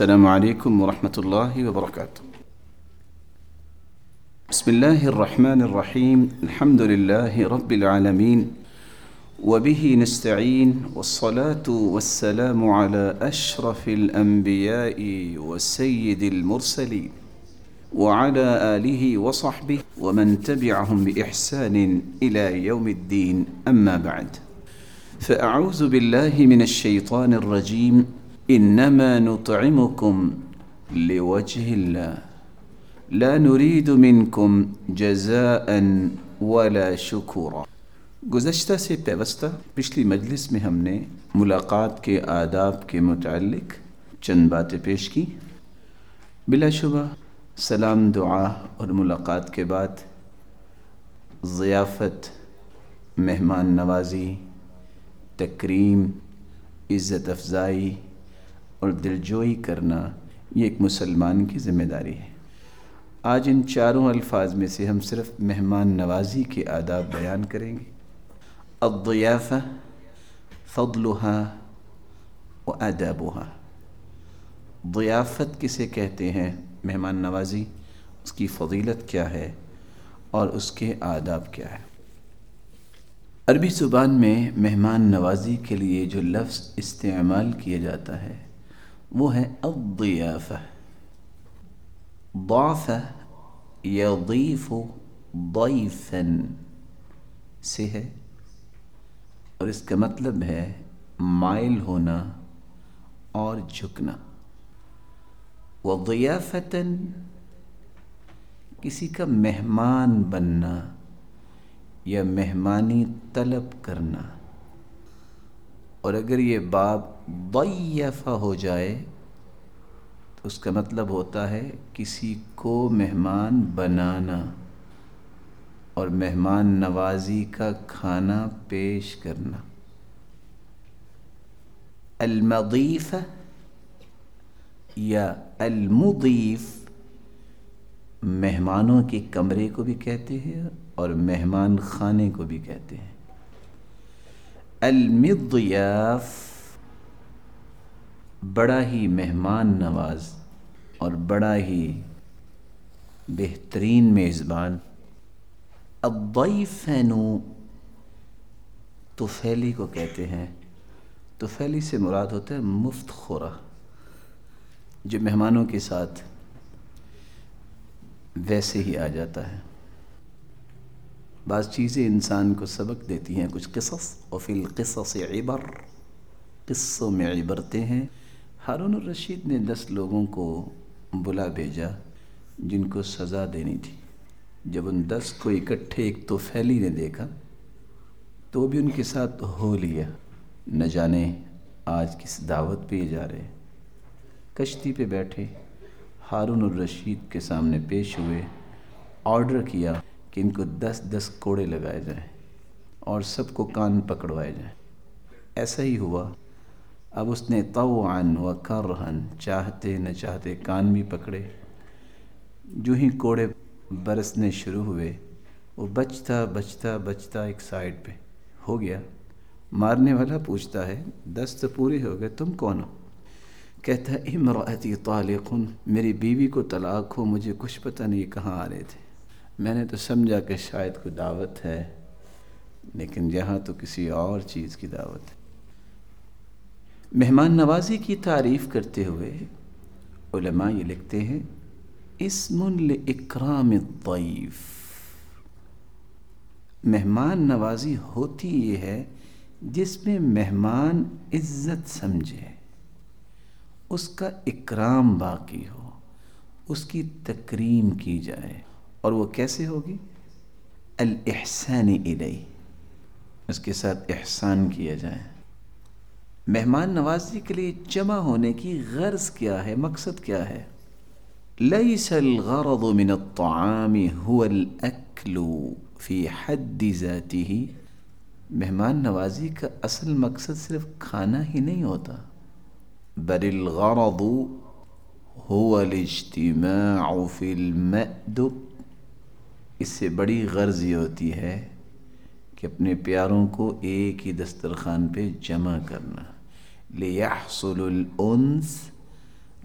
السلام عليكم ورحمة الله وبركاته. بسم الله الرحمن الرحيم. الحمد لله رب العالمين وبه نستعين، والصلاة والسلام على أشرف الأنبياء وسيد المرسلين وعلى آله وصحبه ومن تبعهم بإحسان إلى يوم الدين، أما بعد، فأعوذ بالله من الشيطان الرجيم. إنما نطعمكم لوجه الله لا نريد منكم جزاء ولا شکورا. گزشتہ سے پیوستہ پچھلی مجلس میں ہم نے ملاقات کے آداب کے متعلق چند باتیں پیش کی. بلا شبہ سلام، دعا اور ملاقات کے بعد ضیافت، مہمان نوازی، تکریم، عزت افزائی اور دلجوئی کرنا یہ ایک مسلمان کی ذمہ داری ہے. آج ان چاروں الفاظ میں سے ہم صرف مہمان نوازی کے آداب بیان کریں گے. الضیافہ، فضلها وآدابها. ضیافت کسے کہتے ہیں، مہمان نوازی، اس کی فضیلت کیا ہے اور اس کے آداب کیا ہے. عربی زبان میں مہمان نوازی کے لیے جو لفظ استعمال کیا جاتا ہے وہ ہے الضیافہ. ضاف یضیف ضیفا سے ہے اور اس کا مطلب ہے مائل ہونا اور جھکنا. وضیافتا کسی کا مہمان بننا یا مہمانی طلب کرنا. اور اگر یہ باب ضیفہ ہو جائے تو اس کا مطلب ہوتا ہے کسی کو مہمان بنانا اور مہمان نوازی کا کھانا پیش کرنا. المضیفہ یا المضیف مہمانوں کے کمرے کو بھی کہتے ہیں اور مہمان خانے کو بھی کہتے ہیں. المضیاف بڑا ہی مہمان نواز اور بڑا ہی بہترین میزبان. الضیفین طفیلی کو کہتے ہیں. طفیلی سے مراد ہوتا ہے مفت خورا، جو مہمانوں کے ساتھ ویسے ہی آ جاتا ہے. بعض چیزیں انسان کو سبق دیتی ہیں، کچھ قصص، وفی القصص عبر، قصوں میں عبرتیں ہیں. ہارون الرشید نے 10 لوگوں کو بلا بھیجا جن کو سزا دینی تھی. جب ان 10 کو اکٹھے ایک طفیلی نے دیکھا تو بھی ان کے ساتھ ہو لیا. نہ جانے آج کس دعوت پہ یہ جا رہے. کشتی پہ بیٹھے ہارون الرشید کے سامنے پیش ہوئے، آرڈر کیا کہ ان کو 10 کوڑے لگائے جائیں اور سب کو کان پکڑوائے جائیں. ایسا ہی ہوا. اب اس نے طوعا و کرہا، چاہتے نہ چاہتے کان بھی پکڑے. جو ہی کوڑے برسنے شروع ہوئے وہ بچتا بچتا بچتا ایک سائڈ پہ ہو گیا. مارنے والا پوچھتا ہے 10 تو پورے ہو گئے، تم کون ہو؟ کہتا ہے امرأتی طالق، میری بیوی کو طلاق ہو، مجھے کچھ پتہ نہیں کہاں آ رہے تھے. میں نے تو سمجھا کہ شاید کوئی دعوت ہے، لیکن یہاں تو کسی اور چیز کی دعوت ہے. مہمان نوازی کی تعریف کرتے ہوئے علماء یہ لکھتے ہیں اسم لاکرام الضیف. مہمان نوازی ہوتی یہ ہے جس میں مہمان عزت سمجھے، اس کا اکرام باقی ہو، اس کی تکریم کی جائے. اور وہ کیسے ہوگی؟ الاحسان الیہ، اس کے ساتھ احسان کیا جائے. مہمان نوازی کے لیے جمع ہونے کی غرض کیا ہے، مقصد کیا ہے؟ لیس الغرض من الطعام هو الاکل فی حد ذاتہ. مہمان نوازی کا اصل مقصد صرف کھانا ہی نہیں ہوتا، بل الغرض هو الاجتماع فی المأدب. اس سے بڑی غرض یہ ہوتی ہے کہ اپنے پیاروں کو ایک ہی دسترخوان پہ جمع کرنا. لِيَحْصُلُ الْأُنْسِ،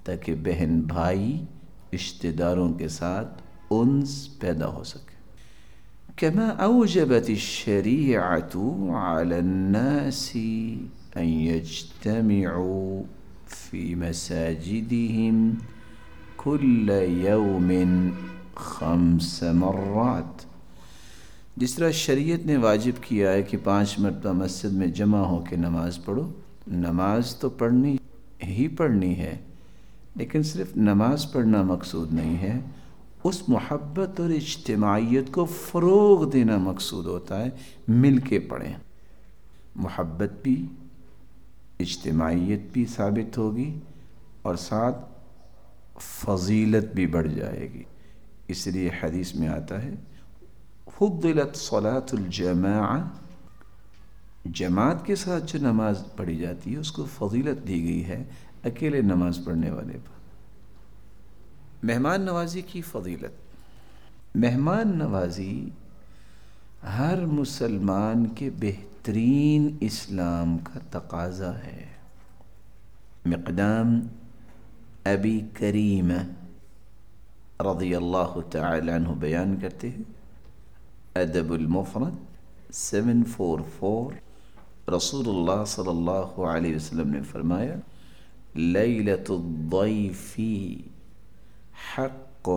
تاکہ بہن بھائی رشتہ داروں کے ساتھ انس پیدا ہو سکے۔ كما أوجبت الشريعة على الناس أن يجتمعوا في مساجدهم كل يوم 5 مرات، جس طرح شریعت نے واجب کیا ہے کہ 5 مرتبہ مسجد میں جمع ہو کے نماز پڑھو۔ نماز تو پڑھنی ہی پڑھنی ہے، لیکن صرف نماز پڑھنا مقصود نہیں ہے، اس محبت اور اجتماعیت کو فروغ دینا مقصود ہوتا ہے۔ مل کے پڑھیں، محبت بھی اجتماعیت بھی ثابت ہوگی اور ساتھ فضیلت بھی بڑھ جائے گی۔ اس لیے حدیث میں آتا ہے فضلت صلاۃ الجماعہ، جماعت کے ساتھ جو نماز پڑھی جاتی ہے اس کو فضیلت دی گئی ہے اکیلے نماز پڑھنے والے پر۔ مہمان نوازی کی فضیلت۔ مہمان نوازی ہر مسلمان کے بہترین اسلام کا تقاضا ہے۔ مقدام ابی کریمہ رضی اللہ تعالی عنہ بیان کرتے ہیں، ادب المفرد 744، رسول اللہ صلی اللہ علیہ وسلم نے فرمایا لیلۃ الضیف حق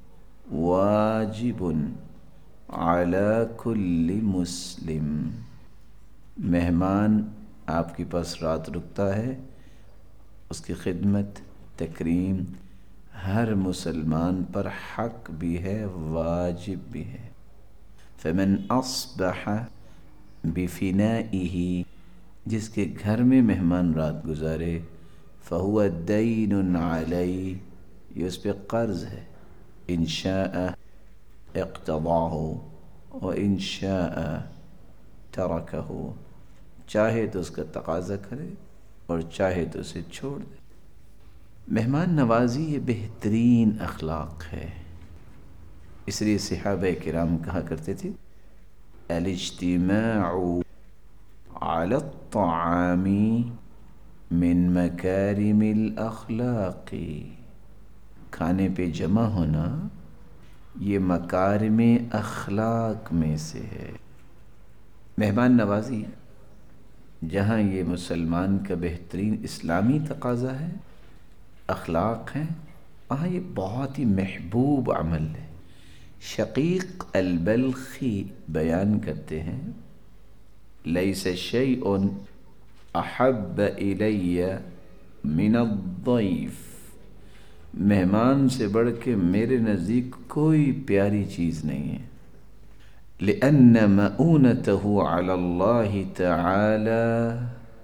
واجب علی کل مسلم۔ مہمان آپ کے پاس رات رکتا ہے، اس کی خدمت تکریم ہر مسلمان پر حق بھی ہے، واجب بھی ہے۔ فمن اصبح بفنائه، جس کے گھر میں مہمان رات گزارے، فہو دین علیہ، یہ اس پہ قرض ہے، ان شاء اقتضاہ وان شاء ترکہ، چاہے تو اس کا تقاضا کرے اور چاہے تو اسے چھوڑ دے۔ مہمان نوازی یہ بہترین اخلاق ہے، اس لیے صحابہ کرام کہا کرتے تھے الاجتماع علی الطعام من مکارم الاخلاق، کھانے پہ جمع ہونا یہ مکارم اخلاق میں سے ہے۔ مہمان نوازی جہاں یہ مسلمان کا بہترین اسلامی تقاضا ہے، اخلاق ہیں، وہاں یہ بہت ہی محبوب عمل ہے۔ شقیق البلخی بیان کرتے ہیں لیس شیء احب الی من الضیف، مہمان سے بڑھ کے میرے نزدیک کوئی پیاری چیز نہیں ہے۔ لأن مؤونته علی اللہ تعالی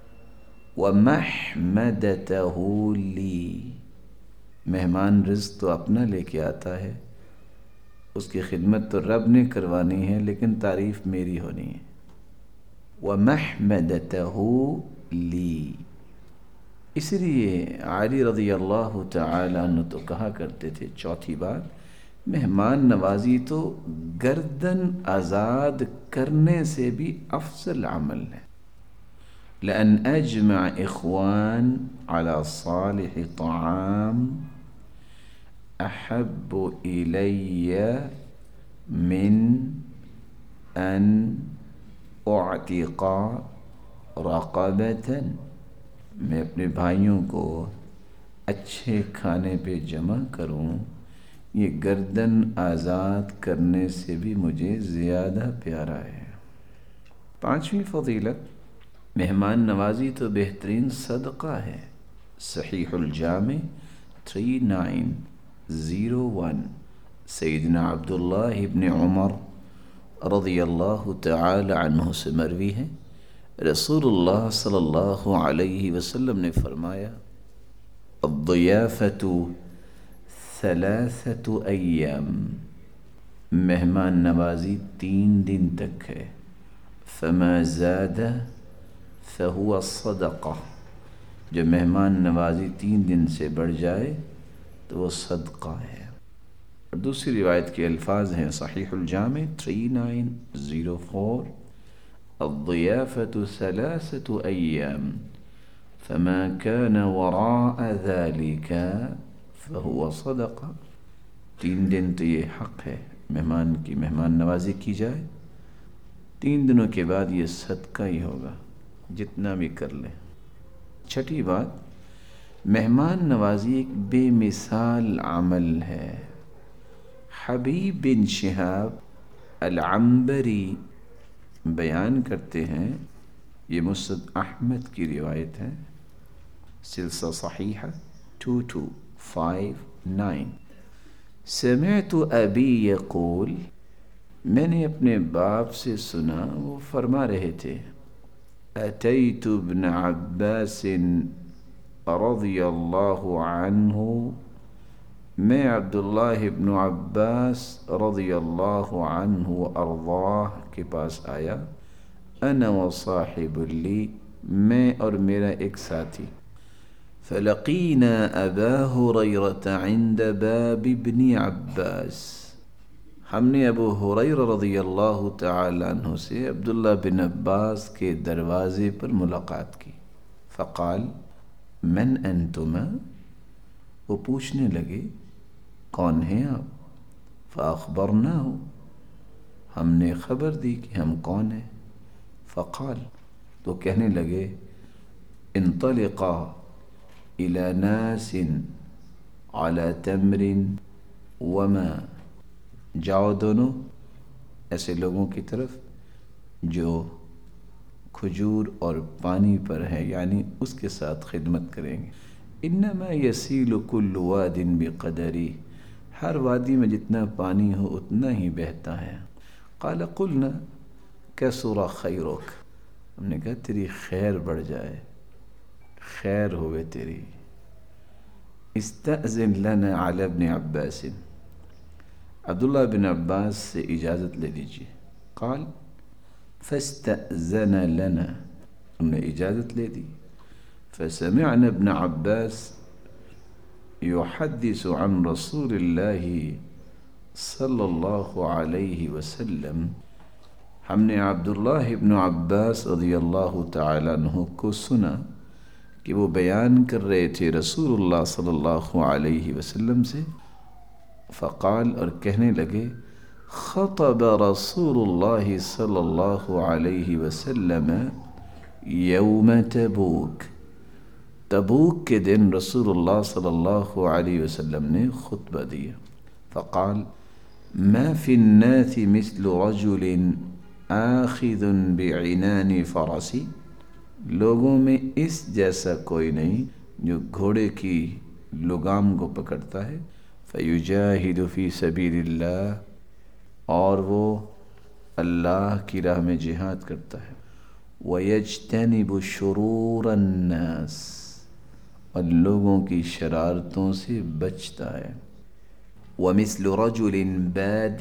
ومحمدته لی، مہمان رزق تو اپنا لے کے آتا ہے، اس کی خدمت تو رب نے کروانی ہے لیکن تعریف میری ہونی ہے۔ وَمَحْمَدَتَهُ لِي، اس لیے علی رضی اللہ تعالی عنہ تو کہا کرتے تھے، چوتھی بات، مہمان نوازی تو گردن آزاد کرنے سے بھی افضل عمل ہے۔ لأن أجمع إخوان على صالح طعام احب الی من ان اعتق رقبۃ، میں اپنے بھائیوں کو اچھے کھانے پہ جمع کروں، یہ گردن آزاد کرنے سے بھی مجھے زیادہ پیارا ہے۔ پانچویں فضیلت، مہمان نوازی تو بہترین صدقہ ہے۔ صحیح الجامع 3901، سیدنا عبداللہ ابن عمر رضی اللہ تعالی عنہ سے مروی ہے، رسول اللہ صلی اللہ علیہ وسلم نے فرمایا الضیافۃ 3 ایام، مہمان نوازی 3 دن تک ہے، فما زاد فہو صدقہ، جو مہمان نوازی 3 دن سے بڑھ جائے تو وہ صدقہ ہے۔ اور دوسری روایت کے الفاظ ہیں صحیح الجامع 3904، الضیافۃ 3 ایام فما كان وراء ذلك فهو صدقہ. 3 دن تو یہ حق ہے مہمان کی مہمان نوازی کی جائے، 3 دنوں کے بعد یہ صدقہ ہی ہوگا جتنا بھی کر لیں. چھٹی بات، مہمان نوازی ایک بے مثال عمل ہے. حبیب بن شہاب العنبری بیان کرتے ہیں، یہ مسند احمد کی روایت ہے، سلسلہ صحیحہ 2259. سمعت ابی یقول، میں نے اپنے باپ سے سنا وہ فرما رہے تھے، اتیت ابن عباس رضی اللہ عنہ، میں عبداللہ ابن عباس رضی اللہ عنہ وارضاہ کے پاس آیا، انا وصاحب لی، میں اور میرا ایک ساتھی. فلقینا ابا ہریرۃ عند باب ابن عباس، ہم نے ابو ہریرہ رضی اللہ تعالی عنہ سے عبداللہ بن عباس کے دروازے پر ملاقات کی. فقال من انتما، وہ پوچھنے لگے کون ہیں آپ؟ فاخبرناہ، ہم نے خبر دی کہ ہم کون ہیں. فقال، تو کہنے لگے انطلقا الى ناس على تمر وما، جاؤ دونوں ایسے لوگوں کی طرف جو کھجور اور پانی پر ہے، یعنی اس کے ساتھ خدمت کریں گے. انما یسیل کل واد بقدری، ہر وادی میں جتنا پانی ہو اتنا ہی بہتا ہے. قال قلنا کثر خیرک، ہم نے کہا تیری خیر بڑھ جائے، خیر ہوئے تیری. استأذن لنا علی ابن عباس، عبداللہ بن عباس سے اجازت لے لیجیے. قال فاستأذن لنا، ہم نے اجازت لے دی. فسمعنا ابن عباس يحدث عن رسول اللہ صلی اللہ علیہ وسلم، ہم نے عبداللہ ابن عباس رضی اللہ تعالیٰ عنہ کو سنا کہ وہ بیان کر رہے تھے رسول اللہ صلی اللہ علیہ وسلم سے. فقال، اور کہنے لگے خطب رسول اللہ صلی اللہ علیہ وسلم یوم تبوک، تبوک کے دن رسول اللہ صلی اللہ علیہ وسلم نے خطبہ دیا. فقال ما فی الناس مثل رجل آخذ بعنان فرسی، لوگوں میں اس جیسا کوئی نہیں جو گھوڑے کی لگام کو پکڑتا ہے. فیجاہد فی سبیل اللہ، اور وہ اللہ کی راہ میں جہاد کرتا ہے. ویجتنب شرور الناس، اور لوگوں کی شرارتوں سے بچتا ہے. ومثل رجل باد،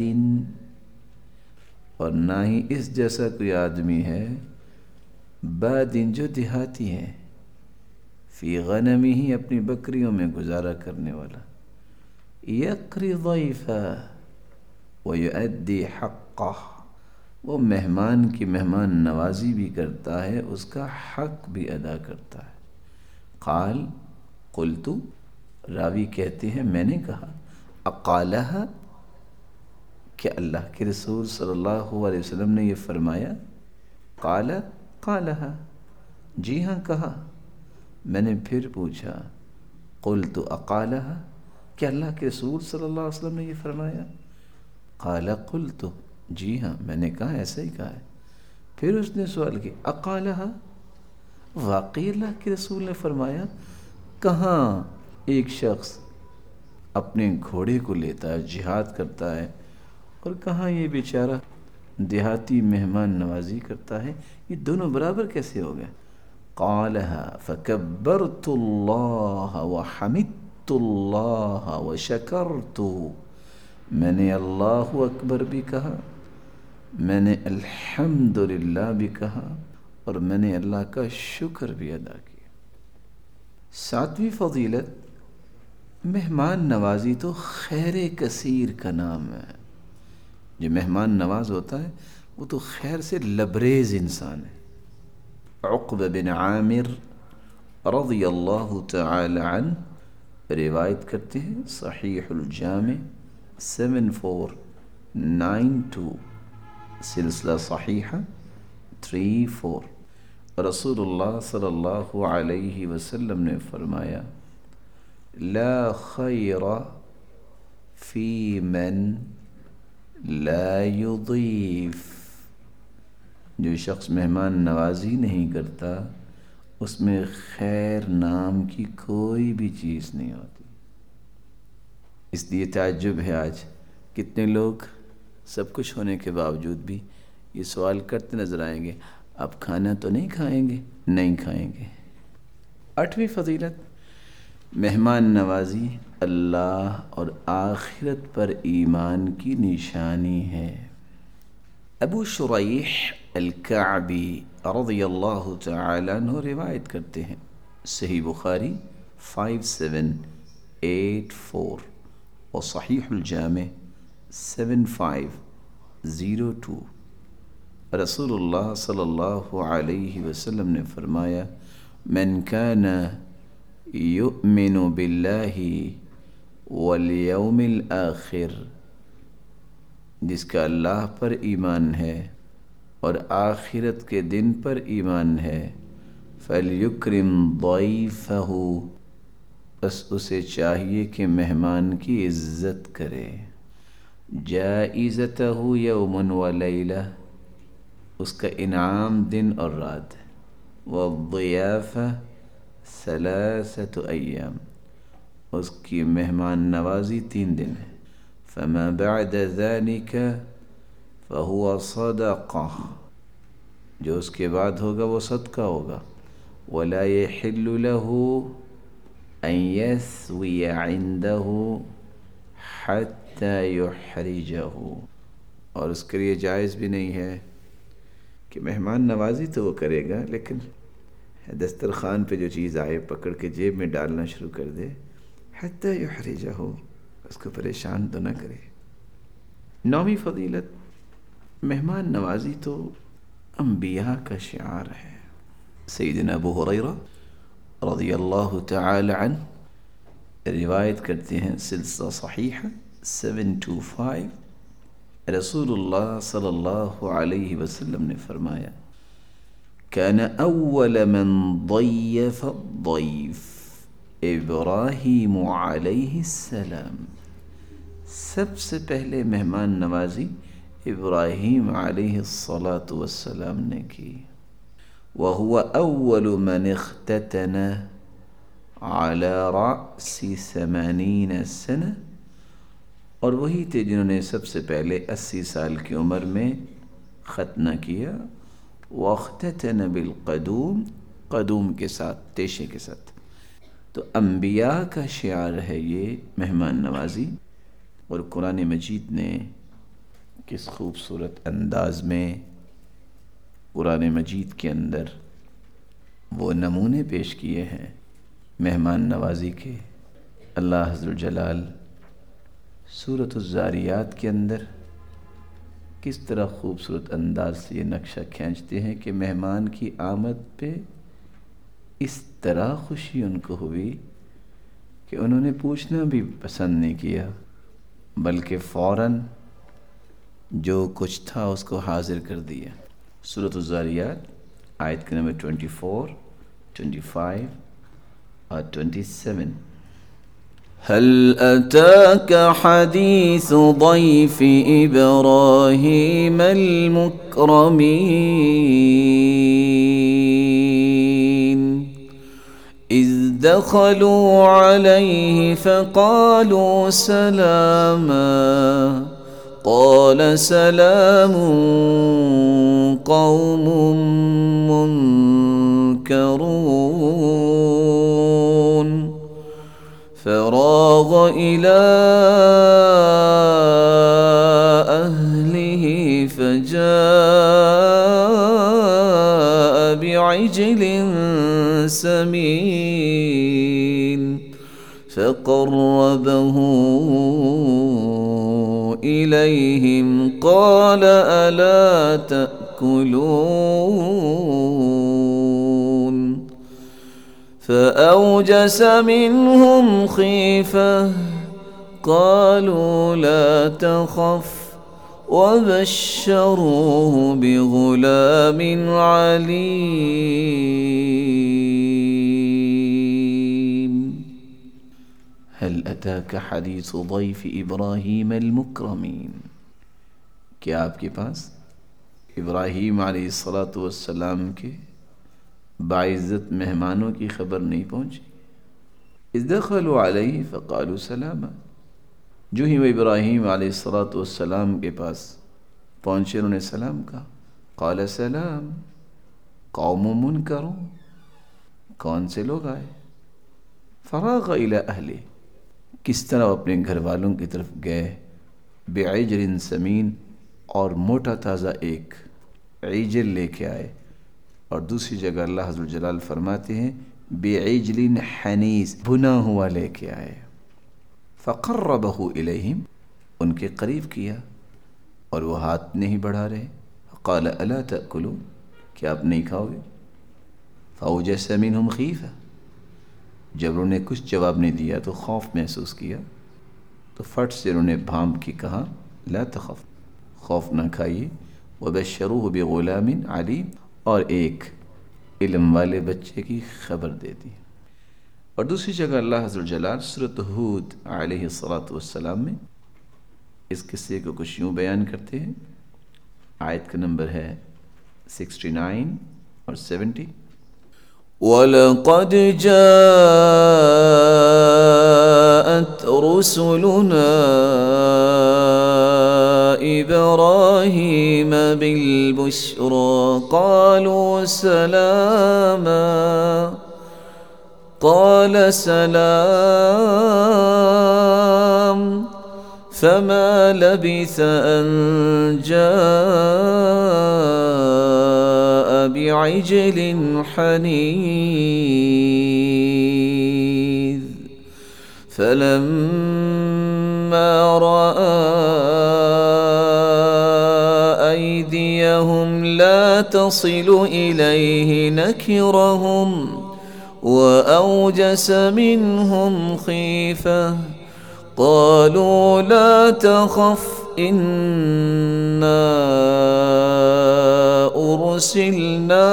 اور نہ ہی اس جیسا کوئی آدمی ہے بادن جو دیہاتی ہے، فی غنمی ہی اپنی بکریوں میں گزارا کرنے والا. یقری ضیفہ ویؤدی حقہ، وہ مہمان کی مہمان نوازی بھی کرتا ہے، اس کا حق بھی ادا کرتا ہے. قال قلت، راوی کہتے ہیں میں نے کہا اقالہا، کہ اللہ کے رسول صلی اللہ علیہ وسلم نے یہ فرمایا؟ قال قالہا، جی ہاں کہا. میں نے پھر پوچھا قلت اقالہا، کہ اللہ کے رسول صلی اللہ علیہ وسلم نے یہ فرمایا؟ قال قلت، جی ہاں میں نے کہا ایسا ہی کہا ہے. پھر اس نے سوال کیا اقالہا، واقعی اللہ کے رسول نے فرمایا؟ کہاں ایک شخص اپنے گھوڑے کو لیتا ہے جہاد کرتا ہے، اور کہاں یہ بیچارہ دیہاتی مہمان نوازی کرتا ہے؟ یہ دونوں برابر کیسے ہو گئے؟ قالها فکبرت اللہ وحمدت اللہ وشکرت، میں نے اللہ اکبر بھی کہا، میں نے الحمدللہ بھی کہا، اور میں نے اللہ کا شکر بھی ادا کیا. 7ویں فضیلت، مہمان نوازی تو خیر کثیر کا نام ہے. جو مہمان نواز ہوتا ہے وہ تو خیر سے لبریز انسان ہے. عقبہ بن عامر رضی اللہ تعالی عنہ روایت کرتے ہیں، صحیح الجامع 7492، سلسلہ صحیحہ 34، رسول اللہ صلی اللہ علیہ وسلم نے فرمایا لا خیر فی من لا یضیف، جو شخص مہمان نوازی نہیں کرتا اس میں خیر نام کی کوئی بھی چیز نہیں ہوتی۔ اس لیے تعجب ہے آج کتنے لوگ سب کچھ ہونے کے باوجود بھی یہ سوال کرتے نظر آئیں گے، اب کھانا تو نہیں کھائیں گے؟ نہیں کھائیں گے۔ 8ویں فضیلت، مہمان نوازی اللہ اور آخرت پر ایمان کی نشانی ہے۔ ابو شریح الکعبی رضی اللہ تعالی عنہ روایت کرتے ہیں، صحیح بخاری 5784 اور صحیح الجامع 7502، رسول اللہ صلی اللہ علیہ وسلم نے فرمایا من کان یؤمن باللہ والیوم الآخر، جس کا اللہ پر ایمان ہے اور آخرت کے دن پر ایمان ہے، فَلْيُكْرِمْ ضَيْفَهُ، بس اسے چاہیے کہ مہمان کی عزت کرے، جائزتہ یوم ولیلہ، اس کا انعام دن اور رات، والضیافہ ثلاثۃ ایام، اس کی مہمان نوازی 3 دن ہے، فما بعد ذلك فهو صدقہ، جو اس کے بعد ہوگا وہ صدقہ ہوگا، ولا يحل له ان يثوي عنده حتى يحرجه، اور اس کے لیے جائز بھی نہیں ہے کہ مہمان نوازی تو وہ کرے گا لیکن دسترخوان پہ جو چیز آئے پکڑ کے جیب میں ڈالنا شروع کر دے، حتی یحرجہ، اس کو پریشان تو نہ کرے۔ 9ویں فضیلت، مہمان نوازی تو انبیاء کا شعار ہے۔ سیدنا ابو ہریرہ رضی اللہ تعالی عنہ روایت کرتے ہیں، سلسلہ صحیحہ 725، رسول اللہ صلی اللہ علیہ وسلم نے فرمایا كان اول من ضيف الضيف ابراہیم علیہ السلام، سب سے پہلے مہمان نوازی ابراہیم علیہ السلام نے کی، وهو اول من اختتن على رأس 80 سنة، اور وہی تھے جنہوں نے سب سے پہلے 80 سال کی عمر میں ختنہ کیا، واختتن بالقدوم، قدوم کے ساتھ، تیشے کے ساتھ۔ تو انبیاء کا شعار ہے یہ مہمان نوازی، اور قرآن مجید نے کس خوبصورت انداز میں قرآن مجید کے اندر وہ نمونے پیش کیے ہیں مہمان نوازی کے۔ اللہ عز و جلال سورۃ الذاریات کے اندر کس طرح خوبصورت انداز سے یہ نقشہ کھینچتے ہیں کہ مہمان کی آمد پہ اس طرح خوشی ان کو ہوئی کہ انہوں نے پوچھنا بھی پسند نہیں کیا، بلکہ فوراً جو کچھ تھا اس کو حاضر کر دیا۔ سورۃ الذاریات آیت کے نمبر 24، 25 اور 27۔ هل أتاك حديث ضيف إبراهيم المكرمين إذ دخلوا عليه فقالوا سلاما قال سلام قوم منكرون فراغ إلى أهله فجاء بعجل سمين فقربه إليهم قال ألا تأكلون فأوجس منهم خيفة قالوا لا تخف وبشروه بغلام عليم هل أتاك حديث ضيف إبراهيم المكرمين کیا آپ کے پاس ابراہیم علیہ السلام کے باعزت مہمانوں کی خبر نہیں پہنچی؟ اذ دخلوا علیہ فقالوا سلاما، جو ہی وہ ابراہیم علیہ السلام کے پاس پہنچے انہوں نے سلام کہا. قال سلام قوم منکرون، کون سے لوگ آئے؟ فراغ الی اہلہ، کس طرح اپنے گھر والوں کی طرف گئے. بعجل سمین، اور موٹا تازہ ایک عجل لے کے آئے. اور دوسری جگہ اللہ عز و جلال فرماتے ہیں بعجل حنیذ، بھنا ہوا لے کے آئے. فقربہ الیہم، ان کے قریب کیا اور وہ ہاتھ نہیں بڑھا رہے. قال الا تأکلون، کیا آپ نہیں کھاؤ گے؟ فاوجس منہم خیفہ، جب انہوں نے کچھ جواب نہیں دیا تو خوف محسوس کیا، تو فٹ سے انہوں نے بھانپ کی کہا لا تخف، خوف نہ کھائیے. وبشروہ بغلام علیم، اور ایک علم والے بچے کی خبر دے دی. اور دوسری جگہ اللہ عز و جلال سورۃ ہود علیہ السلام میں اس قصے کو کچھ یوں بیان کرتے ہیں. آیت کا نمبر ہے 69 اور 70. وَلَقَدْ جَاءَتْ رُسُلُنَا إِبْرَاهِيمَ بِالْبُشْرَى قَالُوا سَلَامًا قَالَ سَلَامٌ فَمَا لَبِثَ أَن جَاءَ بِعِجْلٍ حَنِيذٍ. فَلَمَّا رَأَى أَيْدِيَهُمْ لَا تَصِلُ إِلَيْهِ نَكِرَهُمْ وَأَوْجَسَ مِنْهُمْ خِيفَةً قَالُوا لَا تَخَفْ إِنَّا أُرْسِلْنَا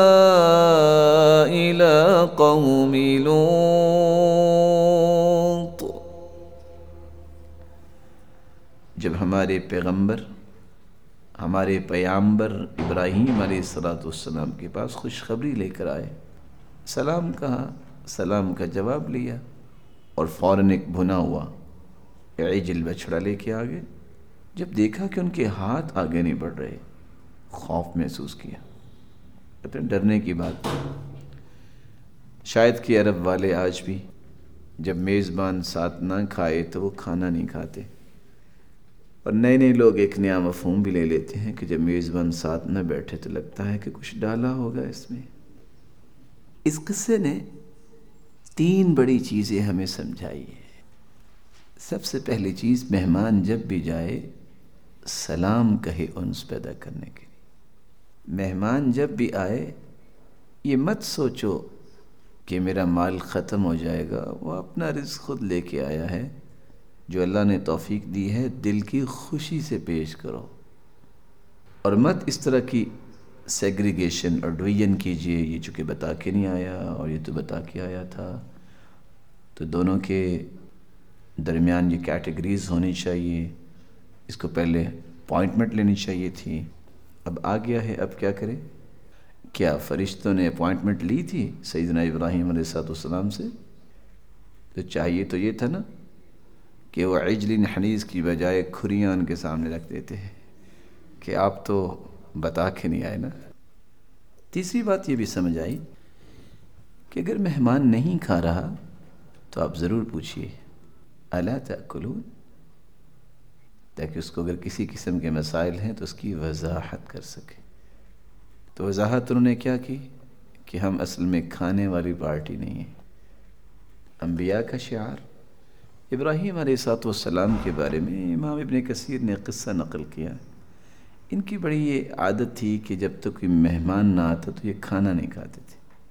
إِلَى قَوْمِ لُوطٍ. جب ہمارے پیغمبر، ہمارے پیامبر ابراہیم علیہ السلام کے پاس خوشخبری لے کر آئے، سلام کہا، سلام کا جواب لیا، اور فوراً ایک بھنا ہوا عجل بچڑا لے کے آگے. جب دیکھا کہ ان کے ہاتھ آگے نہیں بڑھ رہے، خوف محسوس کیا. ڈرنے کی بات، شاید کہ عرب والے آج بھی جب میزبان ساتھ نہ کھائے تو وہ کھانا نہیں کھاتے. اور نئے نئے لوگ ایک نیا مفہوم بھی لے لیتے ہیں کہ جب میزبان ساتھ نہ بیٹھے تو لگتا ہے کہ کچھ ڈالا ہوگا اس میں. اس قصے نے 3 بڑی چیزیں ہمیں سمجھائی ہیں. سب سے پہلی چیز، مہمان جب بھی جائے سلام کہے انس پیدا کرنے کے لیے. مہمان جب بھی آئے یہ مت سوچو کہ میرا مال ختم ہو جائے گا، وہ اپنا رزق خود لے کے آیا ہے، جو اللہ نے توفیق دی ہے دل کی خوشی سے پیش کرو. اور مت اس طرح کی سیگریگیشن اور ڈویژن کیجئے، یہ چونکہ بتا کے نہیں آیا اور یہ تو بتا کے آیا تھا، تو دونوں کے درمیان یہ کیٹیگریز ہونی چاہیے. اس کو پہلے اپوائنٹمنٹ لینی چاہیے تھی، اب آ گیا ہے، اب کیا کرے؟ کیا فرشتوں نے اپوائنٹمنٹ لی تھی سیدنا ابراہیم علیہ السلام سے؟ تو چاہیے تو یہ تھا نا کہ وہ عجل حنیذ کی بجائے کھریاں ان کے سامنے رکھ دیتے ہیں کہ آپ تو بتا کے نہیں آئے نا. تیسری بات یہ بھی سمجھ آئی کہ اگر مہمان نہیں کھا رہا تو آپ ضرور پوچھیے الا تأکلون، تاکہ اس کو اگر کسی قسم کے مسائل ہیں تو اس کی وضاحت کر سکے. تو وضاحت انہوں نے کیا کی کہ ہم اصل میں کھانے والی پارٹی نہیں ہیں. انبیاء کا شعار. ابراہیم علیہ السلام کے بارے میں امام ابن کثیر نے قصہ نقل کیا. ان کی بڑی یہ عادت تھی کہ جب تک کوئی مہمان نہ آتا تو یہ کھانا نہیں کھاتے تھے.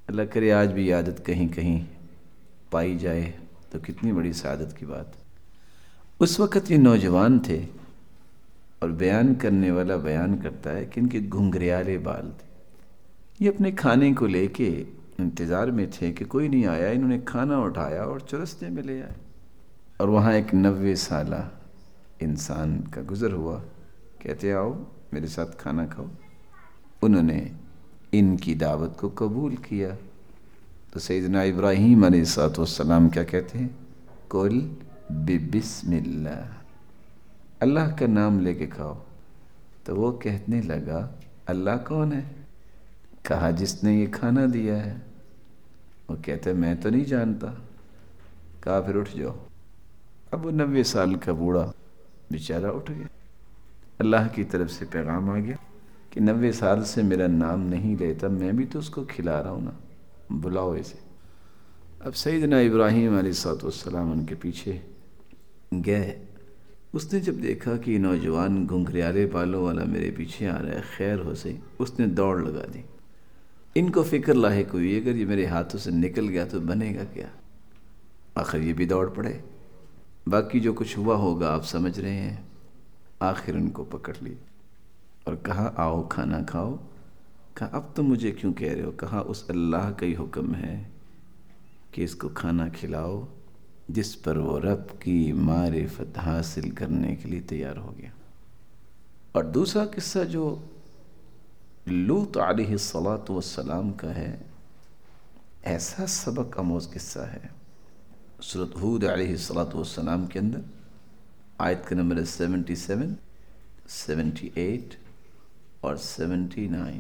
اللہ کرے آج بھی یہ عادت کہیں کہیں پائی جائے تو کتنی بڑی سعادت کی بات۔ اس وقت یہ نوجوان تھے اور بیان کرنے والا بیان کرتا ہے کہ ان کے گھنگریالے بال تھے۔ یہ اپنے کھانے کو لے کے انتظار میں تھے کہ کوئی نہیں آیا، انہوں نے کھانا اٹھایا اور چرستے میں لے آئے، اور وہاں ایک 90 سالہ انسان کا گزر ہوا، کہتے آؤ میرے ساتھ کھانا کھاؤ۔ انہوں نے ان کی دعوت کو قبول کیا تو سیدنا ابراہیم علیہ السلام کیا کہتے ہیں؟ کل بسم اللہ، اللہ کا نام لے کے کھاؤ۔ تو وہ کہنے لگا اللہ کون ہے؟ کہا جس نے یہ کھانا دیا ہے۔ وہ کہتے میں تو نہیں جانتا۔ کہا پھر اٹھ جاؤ۔ اب وہ 90 سال کا بوڑھا بیچارہ اٹھ گیا۔ اللہ کی طرف سے پیغام آ گیا کہ 90 سال سے میرا نام نہیں لیتا، میں بھی تو اس کو کھلا رہا ہوں نا، بلاؤ اسے۔ اب سیدنا ابراہیم علیہ السلام ان کے پیچھے گئے۔ اس نے جب دیکھا کہ یہ نوجوان گھنگریالے بالوں والا میرے پیچھے آ رہا ہے، خیر ہو سہی، اس نے دوڑ لگا دی۔ ان کو فکر لاحق ہوئی اگر یہ میرے ہاتھوں سے نکل گیا تو بنے گا کیا؟ آخر یہ بھی دوڑ پڑے۔ باقی جو کچھ ہوا ہوگا آپ سمجھ رہے ہیں۔ آخر ان کو پکڑ لی اور کہا آؤ کھانا کھاؤ۔ کہا اب تو مجھے کیوں کہہ رہے ہو؟ کہا اس اللہ کا ہی حکم ہے کہ اس کو کھانا کھلاؤ جس پر وہ رب کی معرفت حاصل کرنے کے لیے تیار ہو گیا۔ اور دوسرا قصہ جو لوط علیہ السلام کا ہے، ایسا سبق آموز قصہ ہے۔ سورۃ ہود علیہ السلام کے اندر آیت کا نمبر 77، 78 اور 79۔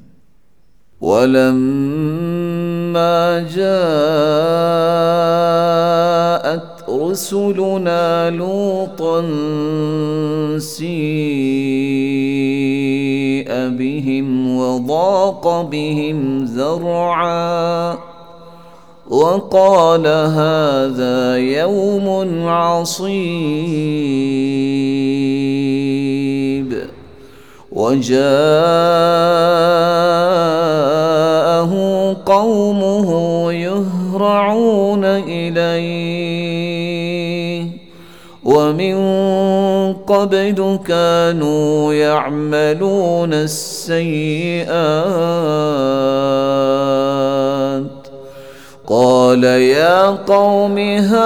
وَلَمَّا جَاءَتْ رُسُلُنَا لُوطًا سِيءَ بِهِمْ وَضَاقَ بِهِمْ ذَرْعًا وَقَالَ هَذَا يَوْمٌ عَصِيبٌ وَجَاءَهُ قَوْمُهُ يُهْرَعُونَ إِلَيْهِ وَمِن قَبْلُ كَانُوا يَعْمَلُونَ السَّيِّئَاتِ قال يا قوم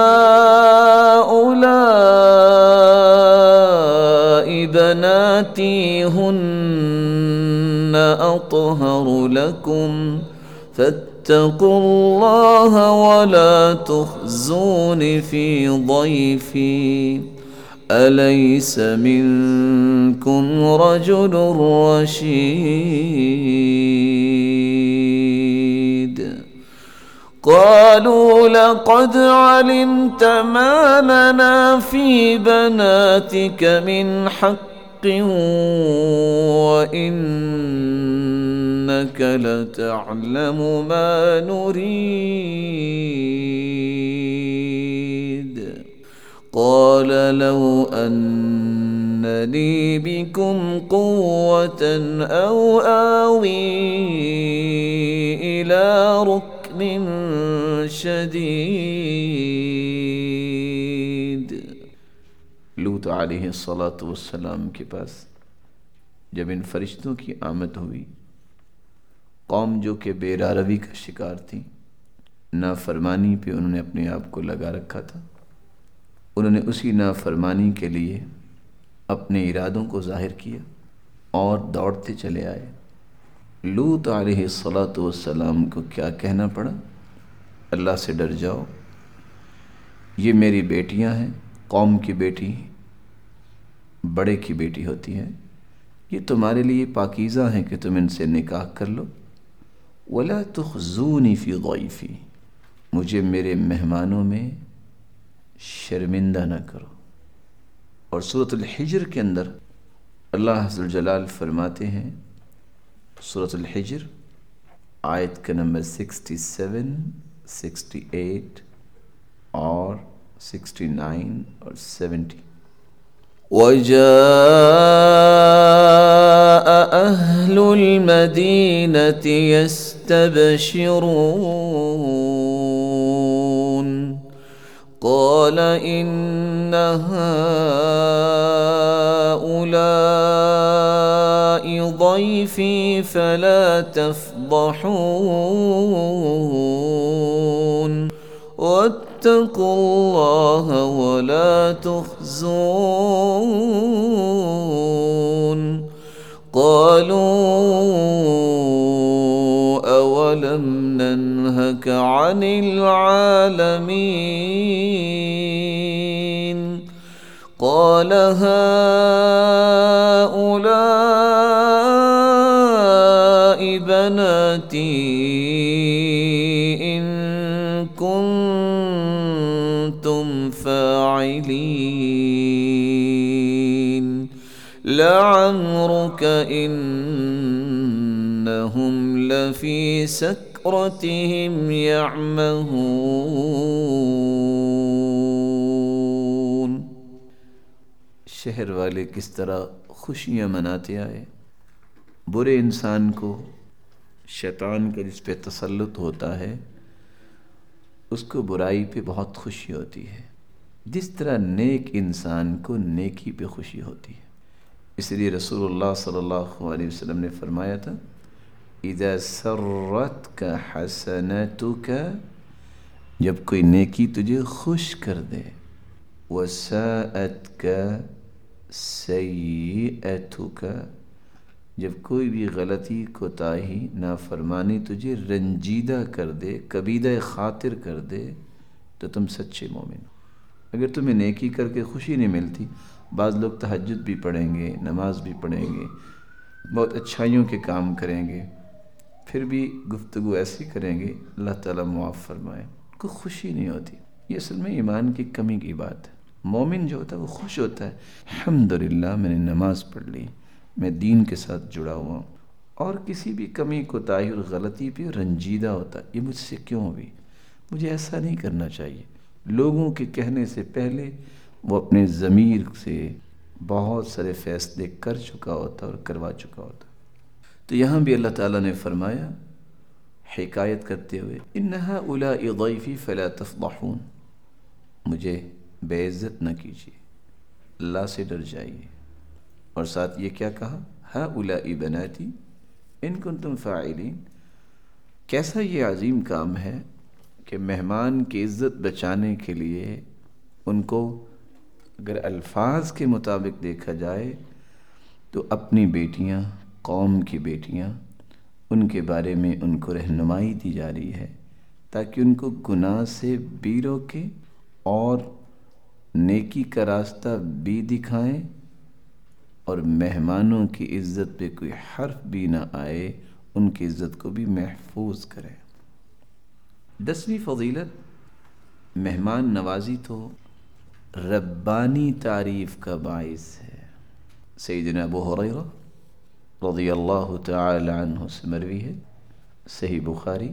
هؤلاء بناتي هن أطهر لكم فاتقوا الله ولا تخزون في ضيفي أليس منكم رجل رشيد قالوا لقد علمت ما لنا في بناتك من حق وإنك لتعلم ما نريد قال لو أن لي بكم قوة أو آوي إلى ركن شدید۔ لوط علیہ السلام کے پاس جب ان فرشتوں کی آمد ہوئی، قوم جو کہ بے راروی کا شکار تھی، نافرمانی پہ انہوں نے اپنے آپ کو لگا رکھا تھا، انہوں نے اسی نافرمانی کے لیے اپنے ارادوں کو ظاہر کیا اور دوڑتے چلے آئے۔ لوط علیہ السلام کو کیا کہنا پڑا؟ اللہ سے ڈر جاؤ، یہ میری بیٹیاں ہیں، قوم کی بیٹی بڑے کی بیٹی ہوتی ہے، یہ تمہارے لیے پاکیزہ ہیں کہ تم ان سے نکاح کر لو۔ وَلَا تُخْزُونِ فِي ضَيْفِي، مجھے میرے مہمانوں میں شرمندہ نہ کرو۔ اور سورۃ الحجر کے اندر اللہ ذوالجلال فرماتے ہیں، سورۃ الحجر آیت کا نمبر 67، 68 اور 69 اور 70۔ وجاء أهل المدينة يستبشرون قال إن هؤلاء ضيفي فلا تفضحون واتقوا الله ولا تخزون قالوا أولم ننهك عن العالمين قال هؤلاء بناتي إن كنتم فاعلين لعمرك إنهم لفي سكرتهم يعمهون. شہر والے کس طرح خوشیاں مناتے آئے. برے انسان کو شیطان کا جس پہ تسلط ہوتا ہے اس کو برائی پہ بہت خوشی ہوتی ہے، جس طرح نیک انسان کو نیکی پہ خوشی ہوتی ہے. اس لیے رسول اللہ صلی اللہ علیہ وسلم نے فرمایا تھا اذا سرتک حسنتک، جب کوئی نیکی تجھے خوش کر دے، وساءتک سیئتک، جب کوئی بھی غلطی کوتاہی نافرمانی تجھے رنجیدہ کر دے، کبیدہ خاطر کر دے، تو تم سچے مومن ہو. اگر تمہیں نیکی کر کے خوشی نہیں ملتی، بعض لوگ تہجد بھی پڑھیں گے، نماز بھی پڑھیں گے، بہت اچھائیوں کے کام کریں گے، پھر بھی گفتگو ایسی کریں گے اللہ تعالیٰ معاف فرمائے، کو خوشی نہیں ہوتی. یہ اصل میں ایمان کی کمی کی بات ہے. مومن جو ہوتا ہے وہ خوش ہوتا ہے، الحمدللہ میں نے نماز پڑھ لی، میں دین کے ساتھ جڑا ہوا ہوں. اور کسی بھی کمی کوتاہی اور غلطی پہ رنجیدہ ہوتا ہے، یہ مجھ سے کیوں ہوئی، مجھے ایسا نہیں کرنا چاہیے. لوگوں کے کہنے سے پہلے وہ اپنے ضمیر سے بہت سارے فیصلے کر چکا ہوتا اور کروا چکا ہوتا. تو یہاں بھی اللہ تعالیٰ نے فرمایا حکایت کرتے ہوئے ان هؤلاء ضیفی فلا تفضحون، مجھے بے عزت نہ کیجیے، اللہ سے ڈر جائیے. اور ساتھ یہ کیا کہا هؤلاء بناتی ان کنتم فاعلین. کیسا یہ عظیم کام ہے کہ مہمان کی عزت بچانے کے لیے ان کو اگر الفاظ کے مطابق دیکھا جائے تو اپنی بیٹیاں، قوم کی بیٹیاں، ان کے بارے میں ان کو رہنمائی دی جا رہی ہے تاکہ ان کو گناہ سے بھی روکے اور نیکی کا راستہ بھی دکھائیں اور مہمانوں کی عزت پہ کوئی حرف بھی نہ آئے، ان کی عزت کو بھی محفوظ کریں. 10ویں فضیلت، مہمان نوازی تو ربانی تعریف کا باعث ہے. سیدنا ابو ہریرہ رضی اللہ تعالی عنہ سے مروی ہے، صحیح بخاری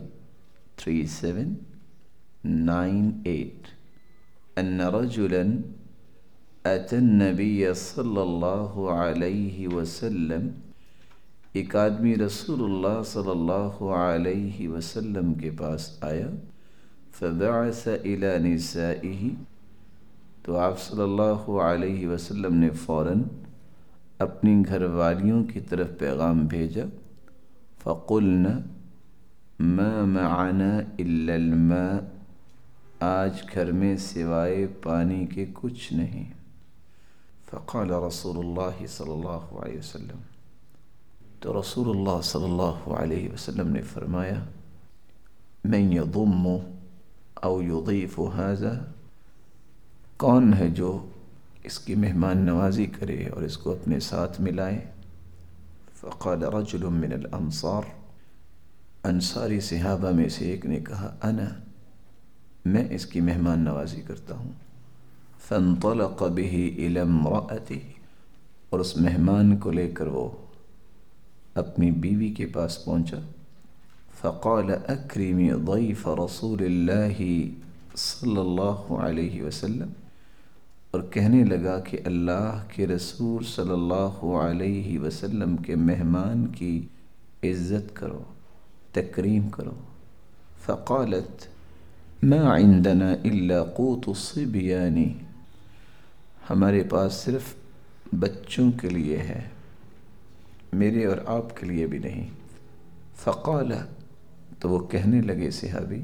3798، ان رجلا اتى النبی صلی اللہ علیہ وسلم، ایک آدمی رسول اللہ صلی اللہ علیہ وسلم کے پاس آیا، فبعث الى نسائه، تو آپ صلی اللہ علیہ وسلم نے فوراً اپنی گھر والیوں کی طرف پیغام بھیجا. فقلنا ما معنا الا الماء، آج گھر میں سوائے پانی کے کچھ نہیں. فقال رسول اللہ صلی اللہ علیہ وسلم، تو رسول اللہ صلی اللہ علیہ وسلم نے فرمایا من یضم او یضیف هذا، کون ہے جو اس کی مہمان نوازی کرے اور اس کو اپنے ساتھ ملائے. فقال رجل من الانصار، انصاری صحابہ میں سے ایک نے کہا انا، میں اس کی مہمان نوازی کرتا ہوں. فانطلق به الى امرأته، اور اس مہمان کو لے کر وہ اپنی بیوی کے پاس پہنچا. فقال اکرمی ضیف رسول اللہ صلی اللہ علیہ وسلم، اور کہنے لگا کہ اللہ کے رسول صلی اللہ علیہ وسلم کے مہمان کی عزت کرو، تکریم کرو۔ فقالت ما عندنا الا قوت الصبیان، ہمارے پاس صرف بچوں کے لیے ہے، میرے اور آپ کے لیے بھی نہیں۔ فقال، تو وہ کہنے لگے صحابی،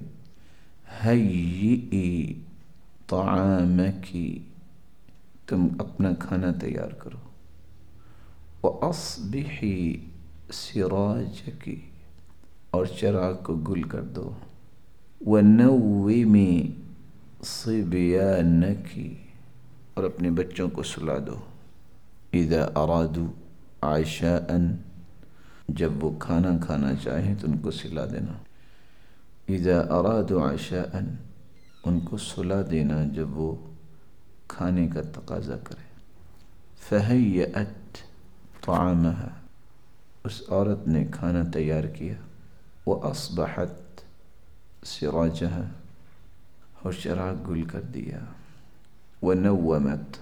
ہیئی طعامکی، تم اپنا کھانا تیار کرو، وَأَصْبِحِي سِرَاجَكِ، اور چراغ کو گل کر دو، وَنَوِّمِي صِبْيَانَكِ، اور اپنے بچوں کو سلا دو، اذا ارادوا عشاء، جب وہ کھانا کھانا چاہیں تو ان کو سلا دینا، اذا ارادوا عشاء، ان کو سلا دینا جب وہ کھانے کا تقاضا کرے۔ فہیأت طعامها، اس عورت نے کھانا تیار کیا، واصبحت سراجها، اور چراغ گل کر دیا، ونومت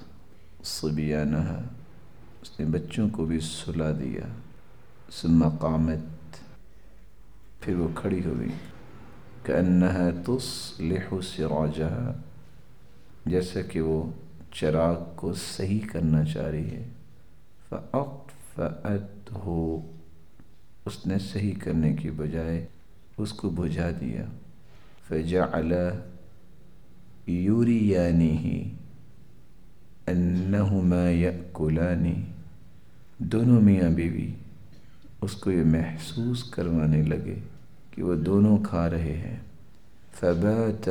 صبیانها، اس نے بچوں کو بھی سلا دیا، ثم قامت، پھر وہ کھڑی ہوئی، كأنها تصلح سراجها، جیسا کہ وہ چراغ کو صحیح کرنا چاہ رہی ہے، فأطفأته، اس نے صحیح کرنے کی بجائے اس کو بجھا دیا، فجعل یریانہ انہما یأکلان، دونوں میاں بیوی اس کو یہ محسوس کروانے لگے کہ وہ دونوں کھا رہے ہیں۔ فبات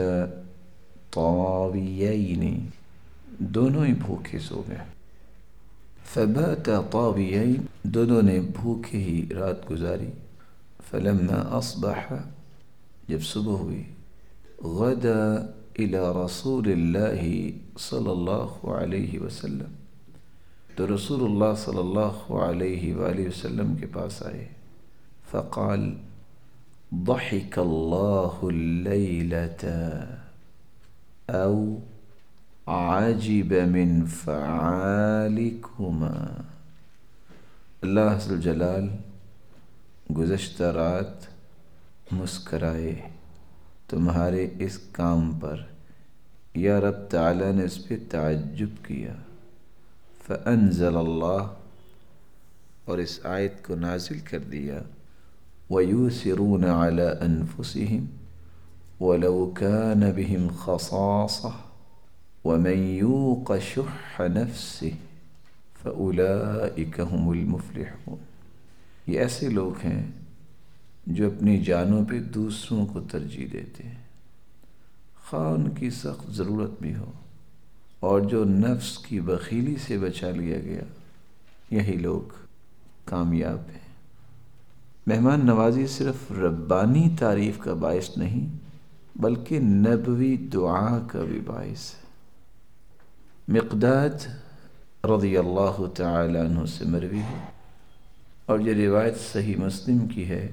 طاویین، دونوں ہی بھوکے سو گئے۔ فبات طاویین، دونوں نے بھوکے ہی رات گزاری۔ فلما اصبح، جب صبح ہوئی، غدا الى رسول اللہ صلی اللہ علیہ وسلم، تو رسول اللہ صلی اللہ علیہ وآلہ وسلم کے پاس آئے۔ فقال ضحك الله الليلة او عجب من فعالكما، اللہ ذو جلال گزشتہ رات مسکرائے تمہارے اس کام پر، یا رب تعالیٰ نے اس پہ تعجب کیا۔ فانزل اللہ، اور اس آیت کو نازل کر دیا، وَيُؤْثِرُونَ عَلَىٰ أَنفُسِهِمْ وَلَوْ كَانَ بِهِمْ خَصَاصَةٌ وَمَن يُوقَ شُحَّ نَفْسِهِ فَأُولَٰئِكَ هُمُ الْمُفْلِحُونَ، یہ ایسے لوگ ہیں جو اپنی جانوں پہ دوسروں کو ترجیح دیتے ہیں، خواہ ان کی سخت ضرورت بھی ہو، اور جو نفس کی بخیلی سے بچا لیا گیا، یہی لوگ کامیاب ہیں۔ مہمان نوازی صرف ربانی تعریف کا باعث نہیں بلکہ نبوی دعا کا بھی باعث ہے۔ مقداد رضی اللہ تعالی عنہ سے مروی ہے، اور یہ روایت صحیح مسلم کی ہے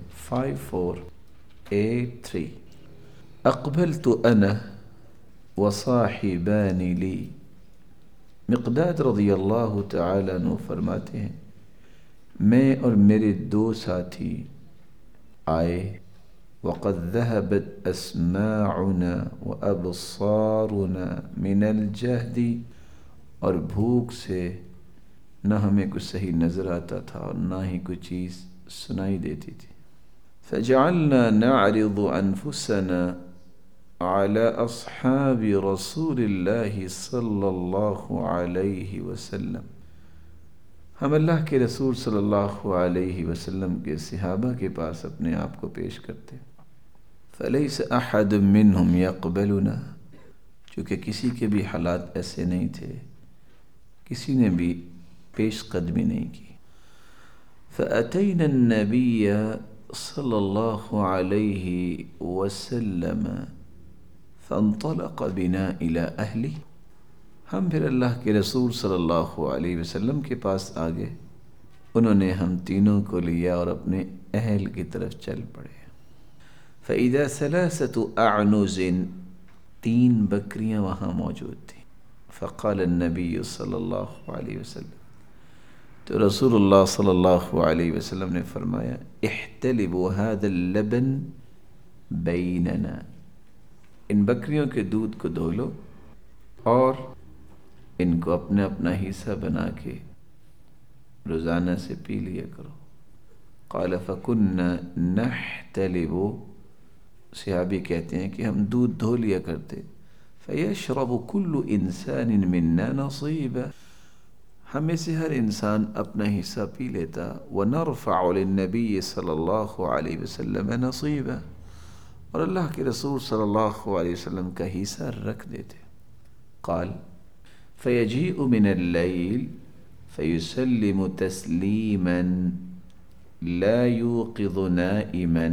5483۔ اقبلت انا وصاحبان لی، مقداد رضی اللہ تعالی عنہ فرماتے ہیں میں اور میرے دو ساتھی آئے، وقد ذهبت اسماعنا وابصارنا من الجہد، اور بھوک سے نہ ہمیں کچھ صحیح نظر آتا تھا اور نہ ہی کوئی چیز سنائی دیتی تھی۔ فجعلنا نعرض انفسنا على اصحاب رسول اللہ صلی اللہ علیہ وسلم، ہم اللہ کے رسول صلی اللہ علیہ وسلم کے صحابہ کے پاس اپنے آپ کو پیش کرتے۔ فلیس احد منہم یقبلنا، چونکہ کسی کے بھی حالات ایسے نہیں تھے، کسی نے بھی پیش قدمی نہیں کی۔ فأتینا النبی صلی اللہ علیہ وسلم فانطلق بنا الى اہلہ، ہم پھر اللہ کے رسول صلی اللہ علیہ وسلم کے پاس آگے، انہوں نے ہم تینوں کو لیا اور اپنے اہل کی طرف چل پڑے۔ فَإِذَا ثَلَاثَةُ أَعْنُزٍ، 3 بکریاں وہاں موجود تھیں۔ فقال النبی صلی اللہ علیہ وسلم، تو رسول اللہ صلی اللہ علیہ وسلم نے فرمایا، احتلبوا هذا اللبن بیننا، ان بکریوں کے دودھ کو دھو لو اور ان کو اپنا اپنا حصہ بنا کے روزانہ سے پی لیا کرو۔ قال فکنا نحتلب، صحابی کہتے ہیں کہ ہم دودھ دھو لیا کرتے، فیشرب کل انسان منا نصیبا، ہم میں سے ہر انسان اپنا حصہ پی لیتا، ونرفع للنبی صلی اللہ علیہ وسلم نصیبا، اور اللہ کے رسول صلی اللہ علیہ وسلم کا حصہ رکھ دیتے۔ قال فیجیء من اللیل فیسلم تسلیما لا یوقظ نائما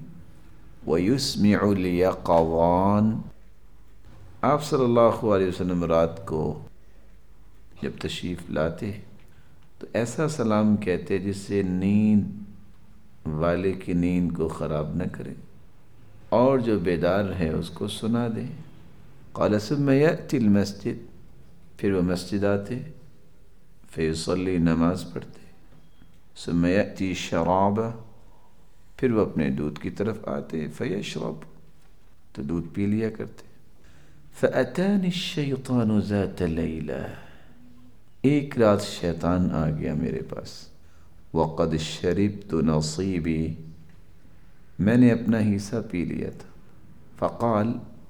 ویسمع الیقظان، آپ صلی اللہ علیہ وسلم رات کو جب تشریف لاتے تو ایسا سلام کہتے جس سے نیند والے کی نیند کو خراب نہ کرے اور جو بیدار ہے اس کو سنا دے۔ قال ثم یأتی المسجد، پھر وہ مسجد آتے، فیصلی، نماز پڑھتے، ثم یأتی شراب، پھر وہ اپنے دودھ کی طرف آتے، فیشرب، تو دودھ پی لیا کرتے۔ فأتانی الشیطان ذات لیلہ، ایک رات شیطان آ گیا میرے پاس، وقد شربت نصیبی، میں نے اپنا حصہ پی لیا تھا۔ فقال،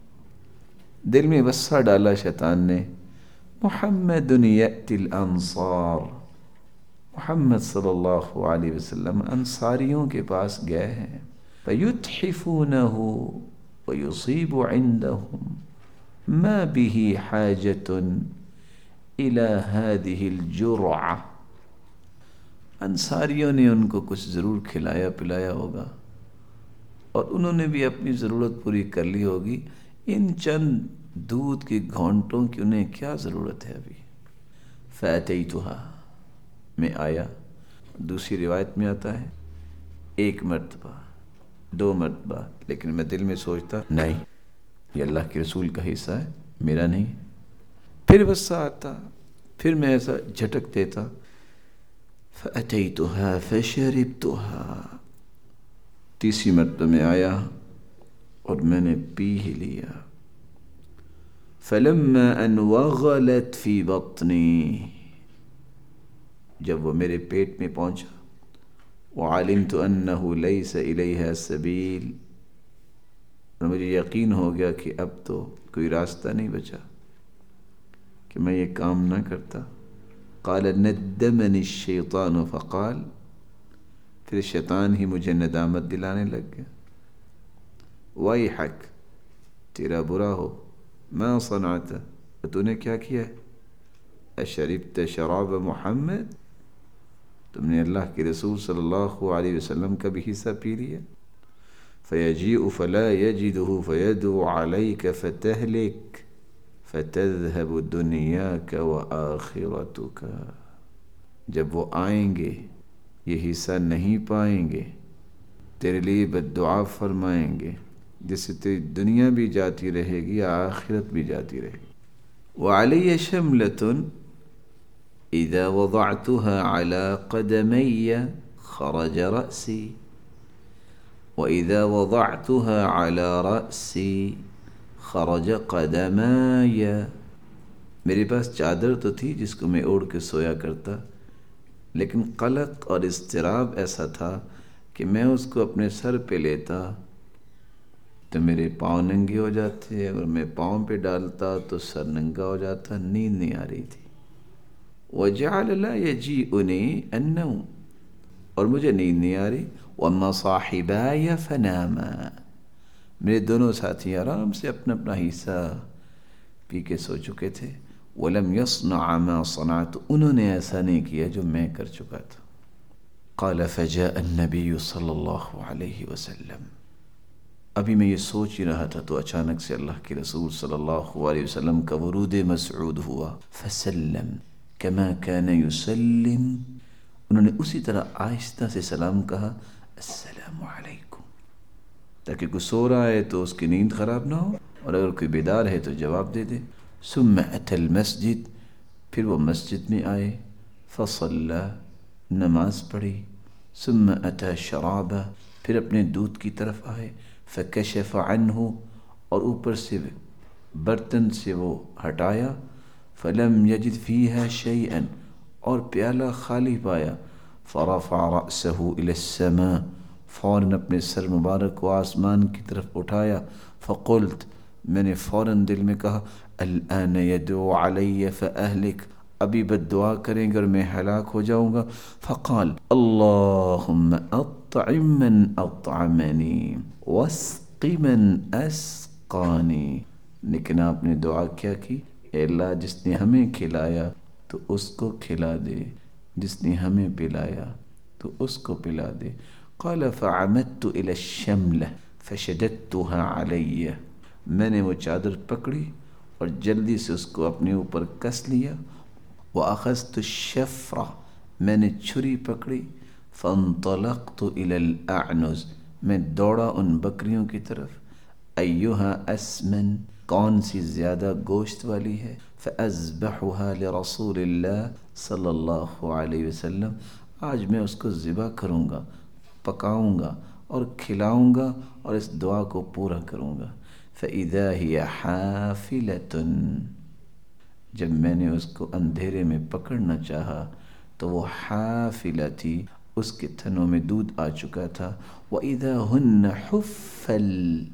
دل میں وسوسہ ڈالا شیطان نے، محمد یأتی الانصار، محمد صلی اللہ علیہ وسلم انصاریوں کے پاس گئے ہیں، فیتحفونہ ویصیب عندهم ما به حاجۃ الی هذه الجرعہ، انصاریوں نے ان کو کچھ ضرور کھلایا پلایا ہوگا اور انہوں نے بھی اپنی ضرورت پوری کر لی ہوگی، ان چند دودھ کے گھونٹوں کی انہیں کیا ضرورت ہے ابھی۔ فأتیتها، میں آیا، دوسری روایت میں آتا ہے 1 مرتبہ 2 مرتبہ، لیکن میں دل میں سوچتا نہیں، یہ اللہ کے رسول کا حصہ ہے، میرا نہیں۔ پھر غصہ آتا، پھر میں ایسا جھٹک دیتا، فأتیتها فشربتها، تیسری مرتبہ میں آیا اور میں نے پی ہی لیا۔ فلما ان وغلت فی بطنی، جب وہ میرے پیٹ میں پہنچا، وعلمت انہ لیس الیہا سبیل، اور مجھے یقین ہو گیا کہ اب تو کوئی راستہ نہیں بچا کہ میں یہ کام نہ کرتا۔ قال ندمنی الشیطان فقال، پھر شیطان ہی مجھے ندامت دلانے لگ گیا، ویحک، تیرا برا ہو، ما صنعت، تو نے کیا کیا ہے، اشربت شراب محمد، تم نے اللہ کے رسول صلی اللہ علیہ وسلم کا بھی حصہ پی لیا۔ فیجیء فلا یجدہ فیدعو علیک فتہلک فتذہب دنیاک وآخرتک، جب وہ آئیں گے یہ حصہ نہیں پائیں گے، تیرے لیے بد دعا فرمائیں گے، جس سے تیری دنیا بھی جاتی رہے گی، آخرت بھی جاتی رہے گی۔ وعلی شملۃ اذا وضعتها على قدمی خرج رأسی واذا وضعتها على رأسی خرج قدمای، میرے پاس چادر تو تھی جس کو میں اوڑھ کے سویا کرتا، لیکن قلق اور اضطراب ایسا تھا کہ میں اس کو اپنے سر پہ لیتا تو میرے پاؤں ننگے ہو جاتے، اگر میں پاؤں پہ ڈالتا تو سر ننگا ہو جاتا، نیند نہیں آ رہی تھی۔ وجعل لا یجیئنی النوم، اور مجھے نیند نہیں آ رہی۔ وَأَمَّا صَاحِبَايَ فَنَامَا، میرے دونوں ساتھی آرام سے اپنا اپنا حصہ پی کے سو چکے تھے۔ وَلَمْ يَصْنَعَ مَا صَنَعْتُ، انہوں نے ایسا نہیں کیا جو میں کر چکا تھا۔ قَالَ فَجَاءَ النَّبِيُّ صلی اللہ علیہ وسلم، ابھی میں یہ سوچ ہی رہا تھا تو اچانک سے اللہ کے رسول صلی اللہ علیہ وسلم کا ورود مسعود ہوا۔ فسلم كما كان يسلم، انہوں نے اسی طرح آہستہ سے سلام کہا، السلام علیکم، تاکہ کوئی سو رہا ہے تو اس کی نیند خراب نہ ہو اور اگر کوئی بیدار ہے تو جواب دے دے۔ ثم أتى المسجد، پھر وہ مسجد میں آئے، فصلى، نماز پڑھی، ثم أتى شرابه، پھر اپنے دودھ کی طرف آئے، فكشف عنه، اور اوپر سے برتن سے وہ ہٹایا، فلم يجد فيها شيئا، اور پیالہ خالی پایا، فرفع رأسه إلى السماء، فوراً اپنے سر مبارک کو آسمان کی طرف اٹھایا، فقلت، میں نے فوراً دل میں کہا، الآن يدعو علی فأهلک، ابھی بد دعا کریں گے اور میں ہلاک ہو جاؤں گا، فقال اللہم اطعم من اطعمنی واسق من اسقانی، لیکن آپ نے دعا کیا کی، اے اللہ جس نے ہمیں کھلایا تو اس کو کھلا دے، جس نے ہمیں پلایا تو اس کو پلا دے۔ قال فعمدت الى الشملة فشددتها علی، میں نے وہ چادر پکڑی اور جلدی سے اس کو اپنے اوپر کس لیا، وأخذت الشفرة، میں نے چھری پکڑی، فانطلقت الى الأعنز، میں دوڑا ان بکریوں کی طرف، أيها أسمن، کون سی زیادہ گوشت والی ہے، فأذبحها لرسول اللہ صلی اللہ علیہ وسلم، آج میں اس کو ذبح کروں گا، پکاؤں گا اور کھلاؤں گا اور اس دعا کو پورا کروں گا۔ فإذا هي حافلة، جب میں نے اس کو اندھیرے میں پکڑنا چاہا تو وہ حافلہ تھی، اس کے تھنوں میں دودھ آ چکا تھا، وإذا هن حفل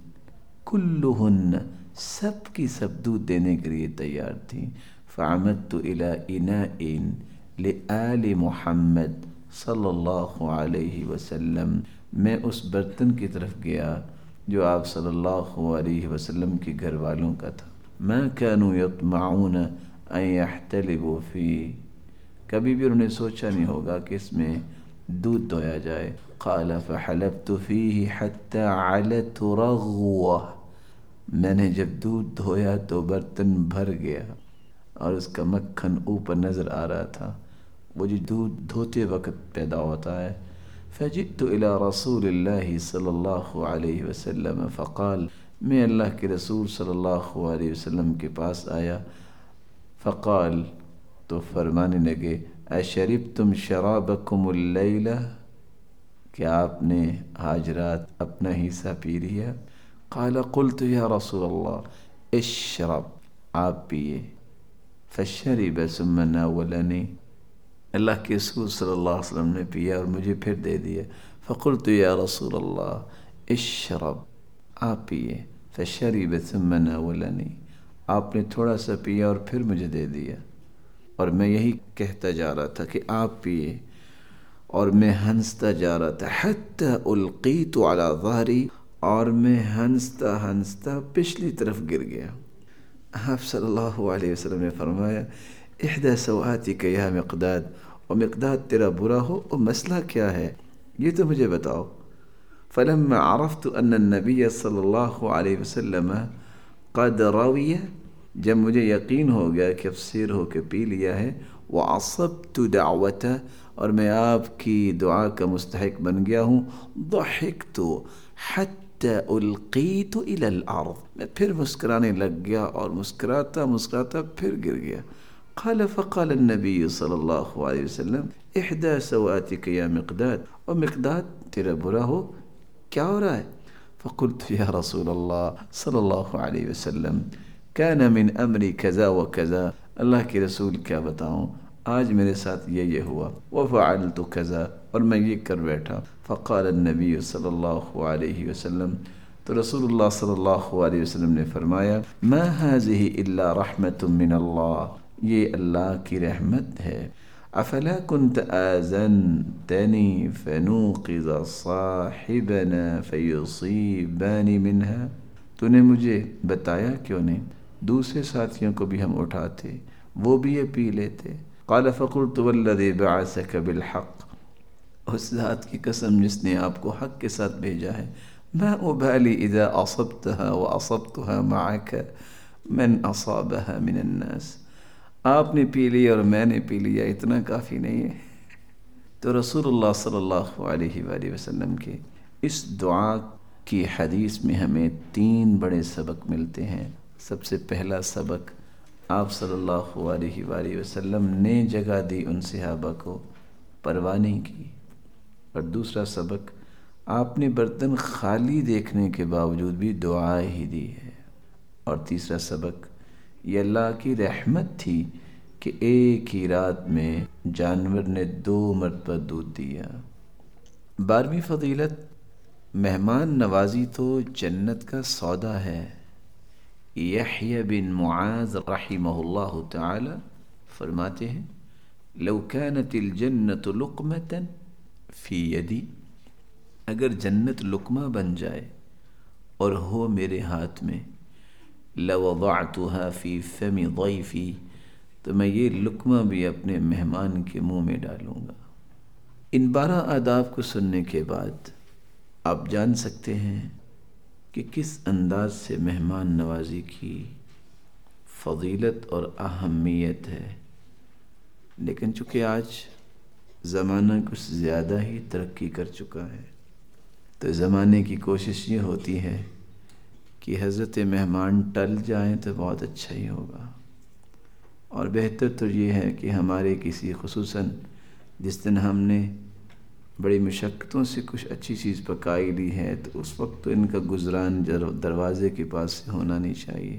كلهن، سب کی سب دودھ دینے کے لیے تیار تھیں۔ فعمدت إلى إناء لآل محمد صلی اللہ علیہ وسلم، میں اس برتن کی طرف گیا جو آپ صلی اللہ علیہ وسلم کے گھر والوں کا تھا، ما كانوا يطمعون ان يحتلبوا فيه، کبھی بھی انہوں نے سوچا نہیں ہوگا کہ اس میں دودھ دویا جائے۔ قال فحلبت فيه حتى علت رغوة، میں نے جب دودھ دھویا تو برتن بھر گیا اور اس کا مکھن اوپر نظر آ رہا تھا، وہ جو دودھ دھوتے وقت پیدا ہوتا ہے۔ فجئت الى رسول اللہ صلی اللہ علیہ وسلم فقال، میں اللہ کے رسول صلی اللہ علیہ وسلم کے پاس آیا، فقال، تو فرمانے لگے، اشربتم شرابکم اللیلہ، کیا آپ نے آج رات اپنا حصہ پی لیا؟ قال قلت یا رسول اللہ اشرب، آپ پیئے، فشرب ثم ناولنی، اللہ کے رسول صلی اللہ علیہ وسلم نے پیا اور مجھے پھر دے دیا، فقلت یا رسول اللہ اشرب، آپ پیئے، فشرب ثم ناولنی، آپ نے تھوڑا سا پیا اور پھر مجھے دے دیا، اور میں یہی کہتا جا رہا تھا کہ آپ پیئے، اور میں ہنستا جا رہا تھا، حتی القیت علی ظہری، اور میں ہنستا ہنستا پچھلی طرف گر گیا۔ آپ صلی اللہ علیہ وسلم نے فرمایا، احدى سوآتک یا مقداد، اور مقداد تیرا برا ہو اور مسئلہ کیا ہے یہ تو مجھے بتاؤ۔ فلما عرفت ان النبی صلی اللہ علیہ وسلم قد روی، جب مجھے یقین ہو گیا کہ افسیر ہو کے پی لیا ہے، وعصبت دعوتہ، اور میں آپ کی دعا کا مستحق بن گیا ہوں، ضحکت حتی القیت الی الارض، میں پھر مسکرانے لگ گیا اور مسکراتا مسکراتا پھر گر گیا۔ قال فقال النبی صلی اللہ علیہ وسلم، احدى سوآتک یا مقداد، اور مقداد تیرا برا ہو کیا ہو رہا ہے؟ فقلت یا رسول اللہ صلی اللہ علیہ وسلم، كان من امری کذا و کذا، اللہ کے رسول کیا بتاؤں، آج میرے ساتھ یہ ہوا، وفعلت کذا، اور میں یہ کر بیٹھا۔ فقال النبی صلی اللہ علیہ وسلم، تو رسول اللہ صلی اللہ علیہ وسلم نے فرمایا، ما هذه الا رحمت من اللہ، یہ اللہ کی رحمت ہے۔ افلا كنت آذنتنی فنوقظ صاحبنا فیصیبان منها، تو نے مجھے بتایا کیوں نہیں، دوسرے ساتھیوں کو بھی ہم اٹھاتے، وہ بھی یہ پی لیتے۔ قال فقلت والذی بعثک بالحق، اس ذات کی قسم جس نے آپ کو حق کے ساتھ بھیجا ہے، ما ابالی اذا اصبتها واصبتها معك من اصابها من الناس، آپ نے پی لیا اور میں نے پی لیا، اتنا کافی نہیں ہے؟ تو رسول اللہ صلی اللہ علیہ وآلہ وسلم کے اس دعا کی حدیث میں ہمیں 3 بڑے سبق ملتے ہیں۔ سب سے پہلا سبق، آپ صلی اللہ علیہ وآلہ وسلم نے جگہ دی ان صحابہ کو، پرواہ نہیں کی۔ اور دوسرا سبق، آپ نے برتن خالی دیکھنے کے باوجود بھی دعا ہی دی ہے۔ اور تیسرا سبق، یہ اللہ کی رحمت تھی کہ ایک ہی رات میں جانور نے 2 مرتبہ دودھ دیا۔ 12ویں فضیلت، مہمان نوازی تو جنت کا سودا ہے۔ یحییٰ بن معاذ رحمہ اللہ تعالی فرماتے ہیں، لو كانت الجنت لقمة فی یدی، اگر جنت لقمہ بن جائے اور ہو میرے ہاتھ میں، لوضعتها فی فم ضیفی، تو میں یہ لقمہ بھی اپنے مہمان کے منہ میں ڈالوں گا۔ ان 12 آداب کو سننے کے بعد آپ جان سکتے ہیں کہ کس انداز سے مہمان نوازی کی فضیلت اور اہمیت ہے۔ لیکن چونکہ آج زمانہ کچھ زیادہ ہی ترقی کر چکا ہے، تو زمانے کی کوشش یہ ہوتی ہے کہ حضرت مہمان ٹل جائیں تو بہت اچھا ہی ہوگا، اور بہتر تو یہ ہے کہ ہمارے کسی خصوصاً جس دن ہم نے بڑی مشقتوں سے کچھ اچھی چیز پکائی لی ہے، تو اس وقت تو ان کا گزران دروازے کے پاس سے ہونا نہیں چاہیے۔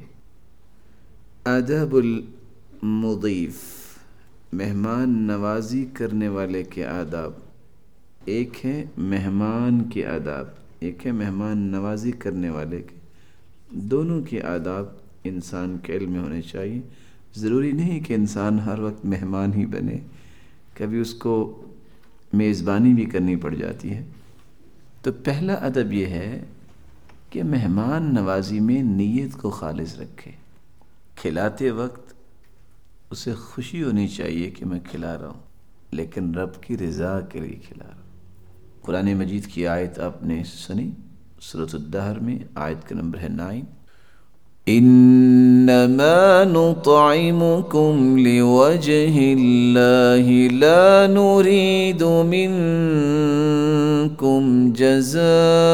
آداب المضیف، مہمان نوازی کرنے والے کے آداب۔ ایک ہے مہمان کے آداب، ایک ہے مہمان نوازی کرنے والے کے، دونوں کے آداب انسان کے علم میں ہونے چاہیے۔ ضروری نہیں کہ انسان ہر وقت مہمان ہی بنے، کبھی اس کو میزبانی بھی کرنی پڑ جاتی ہے۔ تو پہلا ادب یہ ہے کہ مہمان نوازی میں نیت کو خالص رکھے۔ کھلاتے وقت اسے خوشی ہونی چاہیے کہ میں کھلا رہا ہوں، لیکن رب کی رضا کے لیے کھلا رہا ہوں۔ قرآن مجید کی آیت آپ نے سنی، سورۃ الدہر میں آیت کا نمبر ہے 9، انما نطعمكم لوجه الله لا نريد منكم جزاء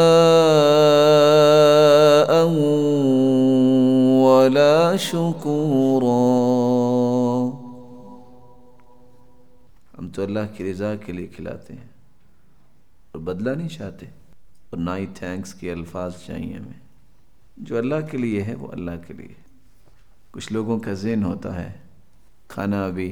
ولا شكورا۔ ہم تو اللہ کی رضا کے لیے کھلاتے ہیں اور بدلہ نہیں چاہتے، اور نہ ہی تھینکس کے الفاظ چاہیے ہمیں۔ جو اللہ کے لیے ہے وہ اللہ کے لیے۔ کچھ لوگوں کا ذہن ہوتا ہے کھانا ابھی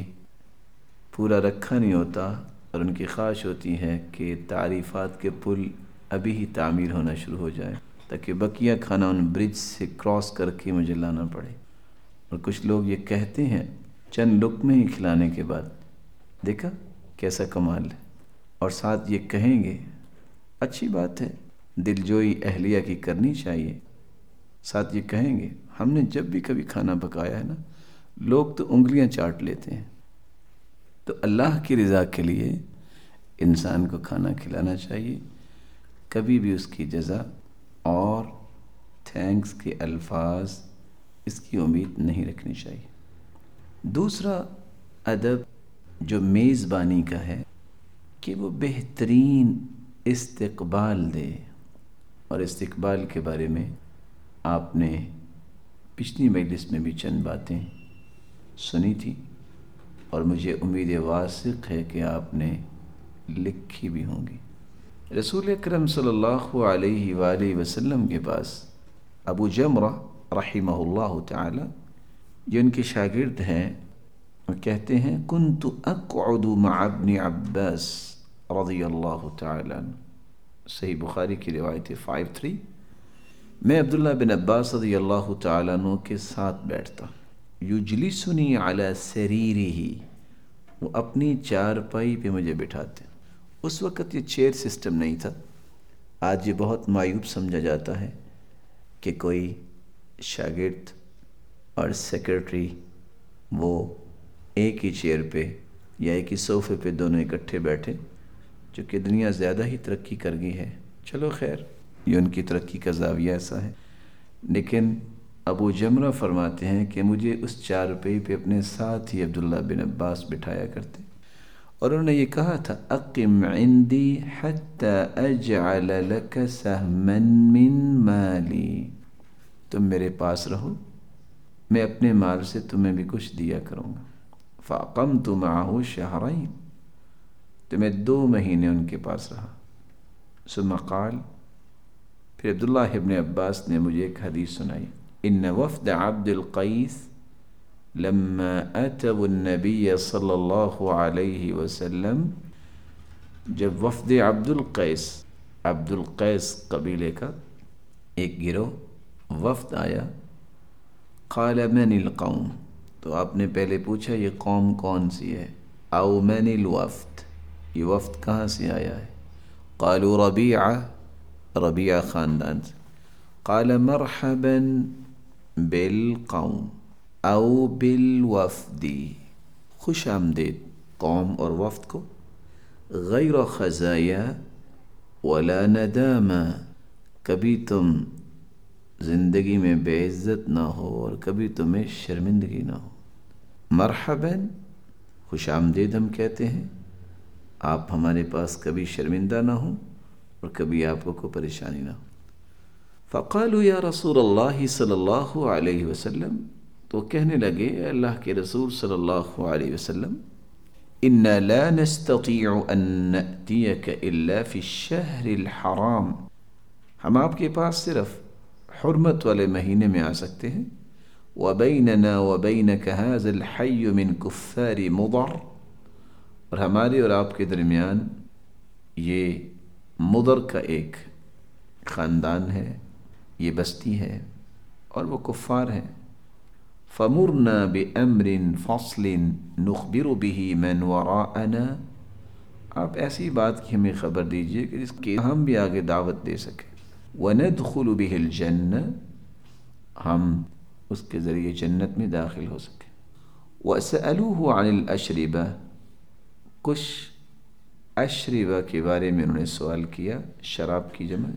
پورا رکھا نہیں ہوتا، اور ان کی خواہش ہوتی ہے کہ تعریفات کے پل ابھی ہی تعمیر ہونا شروع ہو جائے، تاکہ بقیہ کھانا ان برج سے کراس کر کے مجھے لانا پڑے۔ اور کچھ لوگ یہ کہتے ہیں چند لقمے ہی کھلانے کے بعد، دیکھا کیسا کمال ہے، اور ساتھ یہ کہیں گے، اچھی بات ہے، دلجوئی اہلیہ کی کرنی چاہیے، ساتھ یہ کہیں گے ہم نے جب بھی کبھی کھانا پکایا ہے نا، لوگ تو انگلیاں چاٹ لیتے ہیں۔ تو اللہ کی رضا کے لیے انسان کو کھانا کھلانا چاہیے، کبھی بھی اس کی جزا اور تھینکس کے الفاظ اس کی امید نہیں رکھنی چاہیے۔ دوسرا ادب جو میزبانی کا ہے کہ وہ بہترین استقبال دے، اور استقبال کے بارے میں آپ نے پچھلی مجلس میں بھی چند باتیں سنی تھی، اور مجھے امید واثق ہے کہ آپ نے لکھی بھی ہوں گی۔ رسول اکرم صلی اللہ علیہ وآلہ وسلم کے پاس ابو جمرہ رحمہ اللہ تعالی، جو ان کے شاگرد ہیں، وہ کہتے ہیں کنت اقعد مع ابن عباس رضی اللہ تعالی عنہ، صحیح بخاری کی روایت 5-3، میں عبداللہ بن عباس رضی اللہ تعالیٰ عنہ کے ساتھ بیٹھتا، یجلسنی علی سریرہ، وہ اپنی چارپائی پہ مجھے بٹھاتے۔ اس وقت یہ چیئر سسٹم نہیں تھا، آج یہ بہت معیوب سمجھا جاتا ہے کہ کوئی شاگرد اور سیکرٹری وہ ایک ہی چیئر پہ یا ایک ہی صوفے پہ دونوں اکٹھے بیٹھے، چونکہ دنیا زیادہ ہی ترقی کر گئی ہے، چلو خیر، یہ ان کی ترقی کا زاویہ ایسا ہے۔ لیکن ابو جمرہ فرماتے ہیں کہ مجھے اس چارپائی پہ اپنے ساتھ ہی عبداللہ بن عباس بٹھایا کرتے، اور انہوں نے یہ کہا تھا اقم عندی حتی اجعل لک سہما من مالی، تم میرے پاس رہو میں اپنے مال سے تمہیں بھی کچھ دیا کروں گا۔ فَأَقَمْتُ مَعَهُ شَهْرَيْنِ، تو میں 2 مہینے ان کے پاس رہا۔ ثم قال، پھر عبداللہ ابن عباس نے مجھے ایک حدیث سنائی، ان وفد عبد القیس لما اتوا النبی صلی اللہ علیہ وسلم، جب وفد عبد القیس قبیلے کا ایک گروہ وفد آیا، قال من القوم، تو آپ نے پہلے پوچھا یہ قوم کون سی ہے، او من الوفد، یہ وفد کہاں سے آیا ہے، قالوا ربیعہ خاندان سے، قال مرحبا بالقوم او بالوفد، خوش آمدید قوم اور وفد کو، غیر خزایا ولا ندامہ، کبھی تم زندگی میں بے عزت نہ ہو اور کبھی تمہیں شرمندگی نہ ہو۔ مرحبا، خوش آمدید ہم کہتے ہیں، آپ ہمارے پاس کبھی شرمندہ نہ ہوں اور کبھی آپ کو کوئی پریشانی نہ ہو۔ فقالوا یا رسول اللہ صلی اللہ علیہ وسلم، تو کہنے لگے اے اللہ کے رسول صلی اللہ علیہ وسلم، انا لا نستطيع ان نأتيك الا في الشهر الحرام، ہم آپ کے پاس صرف حرمت والے مہینے میں آ سکتے ہیں، وبیننا وبینک هذا الحی من کفار مضر، اور ہمارے اور آپ کے درمیان یہ مضر کا ایک خاندان ہے، یہ بستی ہے اور وہ کفار ہیں۔ فمرنا بأمر فصل نخبر به من وراءنا، آپ ایسی بات کی ہمیں خبر دیجئے کہ جس کی ہم بھی آگے دعوت دے سکیں، وندخل به الجنہ، ہم اس کے ذریعے جنت میں داخل ہو سکیں۔ وسألوه عن الاشربہ، کچھ اشربہ کے بارے میں انہوں نے سوال کیا، شراب کی جمع۔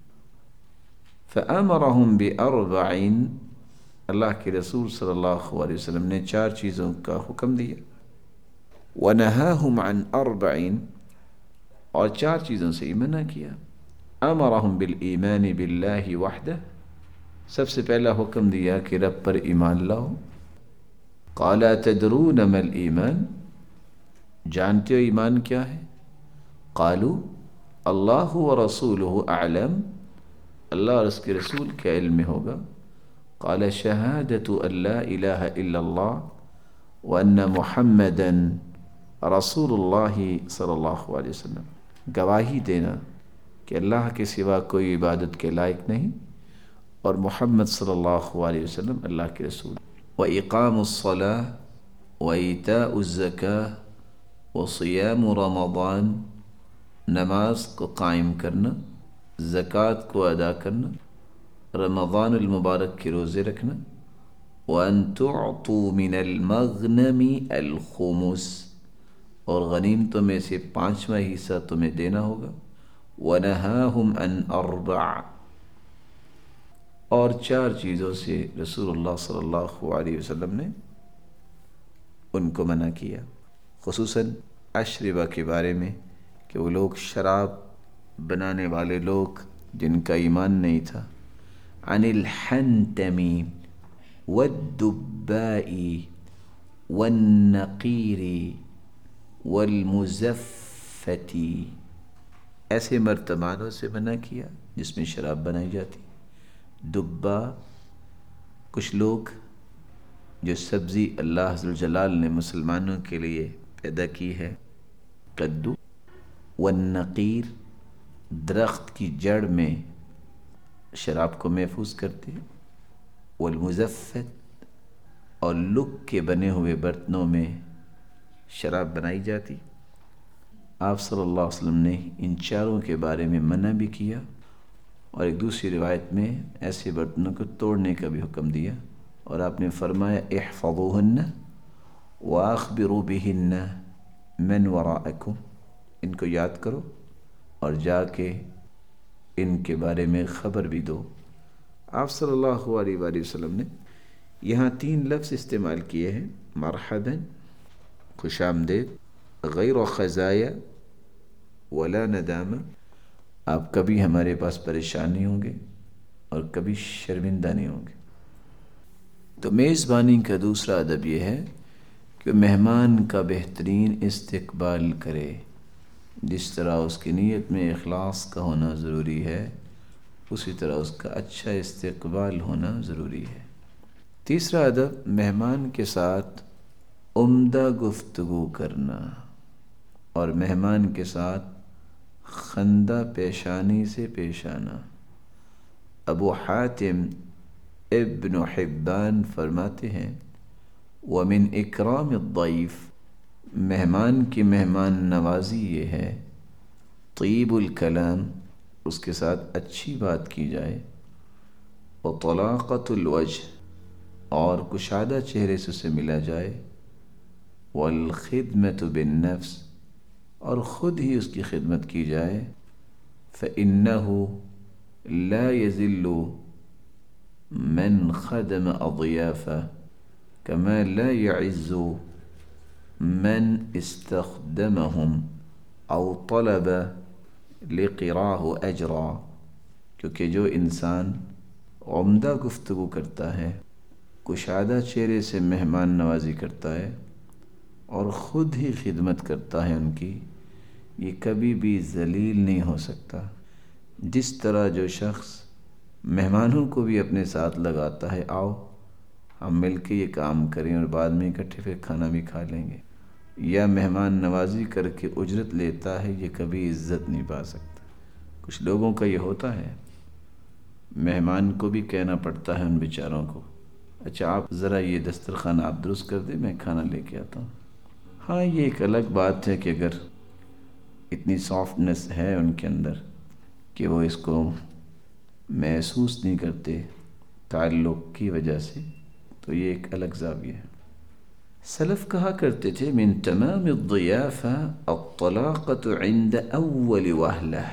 فأمرهم بأربع، اللہ کے رسول صلی اللہ علیہ وسلم نے 4 چیزوں کا حکم دیا، ونہاہم عن 4، اور 4 چیزوں سے منع کیا۔ امرہم بالایمان باللہ وحدہ، سب سے پہلا حکم دیا کہ رب پر ایمان لاؤ۔ قال تدرون ما الایمان، جانتے ہو ایمان کیا ہے؟ قالوا اللہ ورسولہ اعلم، اللہ اور اس کے رسول کے علم میں ہوگا۔ قال شہادت ان لا الہ الا اللہ وان محمدا رسول اللہ صلی اللہ علیہ وسلم، گواہی دینا کہ اللہ کے سوا کوئی عبادت کے لائق نہیں اور محمد صلی اللہ علیہ وسلم اللہ کے رسول۔ وإقام الصلاة وإیتاء الزکاة وصیام رمضان، نماز کو قائم کرنا، زکوٰۃ کو ادا کرنا، رمضان المبارک کے روزے رکھنا، وأن تعطوا من المغنم الخمس، اور غنیمتوں میں سے 5واں حصہ تمہیں دینا ہوگا۔ ونہاہم عن 4، اور 4 چیزوں سے رسول اللہ صلی اللہ علیہ وسلم نے ان کو منع کیا، خصوصاً اشربہ کے بارے میں کہ وہ لوگ شراب بنانے والے لوگ جن کا ایمان نہیں تھا۔ عن الحنتم والدباء والنقیر والمزفت، ایسے مرتبانوں سے منع کیا جس میں شراب بنائی جاتی۔ دبا، کچھ لوگ جو سبزی اللہ ذو الجلال نے مسلمانوں کے لیے پیدا کی ہے، کدو، والنقیر، درخت کی جڑ میں شراب کو محفوظ کرتے، والمزفت، اور لک کے بنے ہوئے برتنوں میں شراب بنائی جاتی۔ آپ صلی اللہ علیہ وسلم نے ان 4 کے بارے میں منع بھی کیا، اور ایک دوسری روایت میں ایسے برتنوں کو توڑنے کا بھی حکم دیا، اور آپ نے فرمایا احفظوہن واخبروا بہن من وراءکم، ان کو یاد کرو اور جا کے ان کے بارے میں خبر بھی دو۔ آپ صلی اللہ علیہ وآلہ وسلم نے یہاں 3 لفظ استعمال کیے ہیں، مرحبا، خوش آمدید، غیر خزایا ولا ندامہ، آپ کبھی ہمارے پاس پریشان نہیں ہوں گے اور کبھی شرمندہ نہیں ہوں گے۔ تو میزبانی کا دوسرا ادب یہ ہے کہ مہمان کا بہترین استقبال کرے، جس طرح اس کی نیت میں اخلاص کا ہونا ضروری ہے اسی طرح اس کا اچھا استقبال ہونا ضروری ہے۔ تیسرا ادب مہمان کے ساتھ عمدہ گفتگو کرنا اور مہمان کے ساتھ خندہ پیشانی سے پیش آنا۔ ابو حاتم ابن حبان فرماتے ہیں وَمِنْ اِكْرَامِ الضَّيْفِ، مہمان کی مہمان نوازی یہ ہے طیب الکلام، اس کے ساتھ اچھی بات کی جائے، وطلاقۃ الوجہ، اور کشادہ چہرے سے اسے ملا جائے، والخدمۃ بالنفس، اور خود ہی اس کی خدمت کی جائے، فإنہ لا يذل من خدم اضیافہ كما لا يعز من استخدمهم او طلب لقراہ اجرا، کیونکہ جو انسان عمدہ گفتگو کرتا ہے، کشادہ چہرے سے مہمان نوازی کرتا ہے اور خود ہی خدمت کرتا ہے ان کی، یہ کبھی بھی ذلیل نہیں ہو سکتا۔ جس طرح جو شخص مہمانوں کو بھی اپنے ساتھ لگاتا ہے، آؤ ہم مل کے یہ کام کریں اور بعد میں اکٹھے پھر کھانا بھی کھا لیں گے، یا مہمان نوازی کر کے اجرت لیتا ہے، یہ کبھی عزت نہیں پا سکتا۔ کچھ لوگوں کا یہ ہوتا ہے، مہمان کو بھی کہنا پڑتا ہے ان بیچاروں کو، اچھا آپ ذرا یہ دسترخوان آپ درست کر دیں، میں کھانا لے کے آتا ہوں۔ ہاں یہ ایک الگ بات ہے کہ اگر اتنی سافٹنس ہے ان کے اندر کہ وہ اس کو محسوس نہیں کرتے تعلق کی وجہ سے، تو یہ ایک الگ زاویہ ہے۔ سلف کہا کرتے تھے من تمام الضیافہ الطلاقۃ عند اول وہلہ،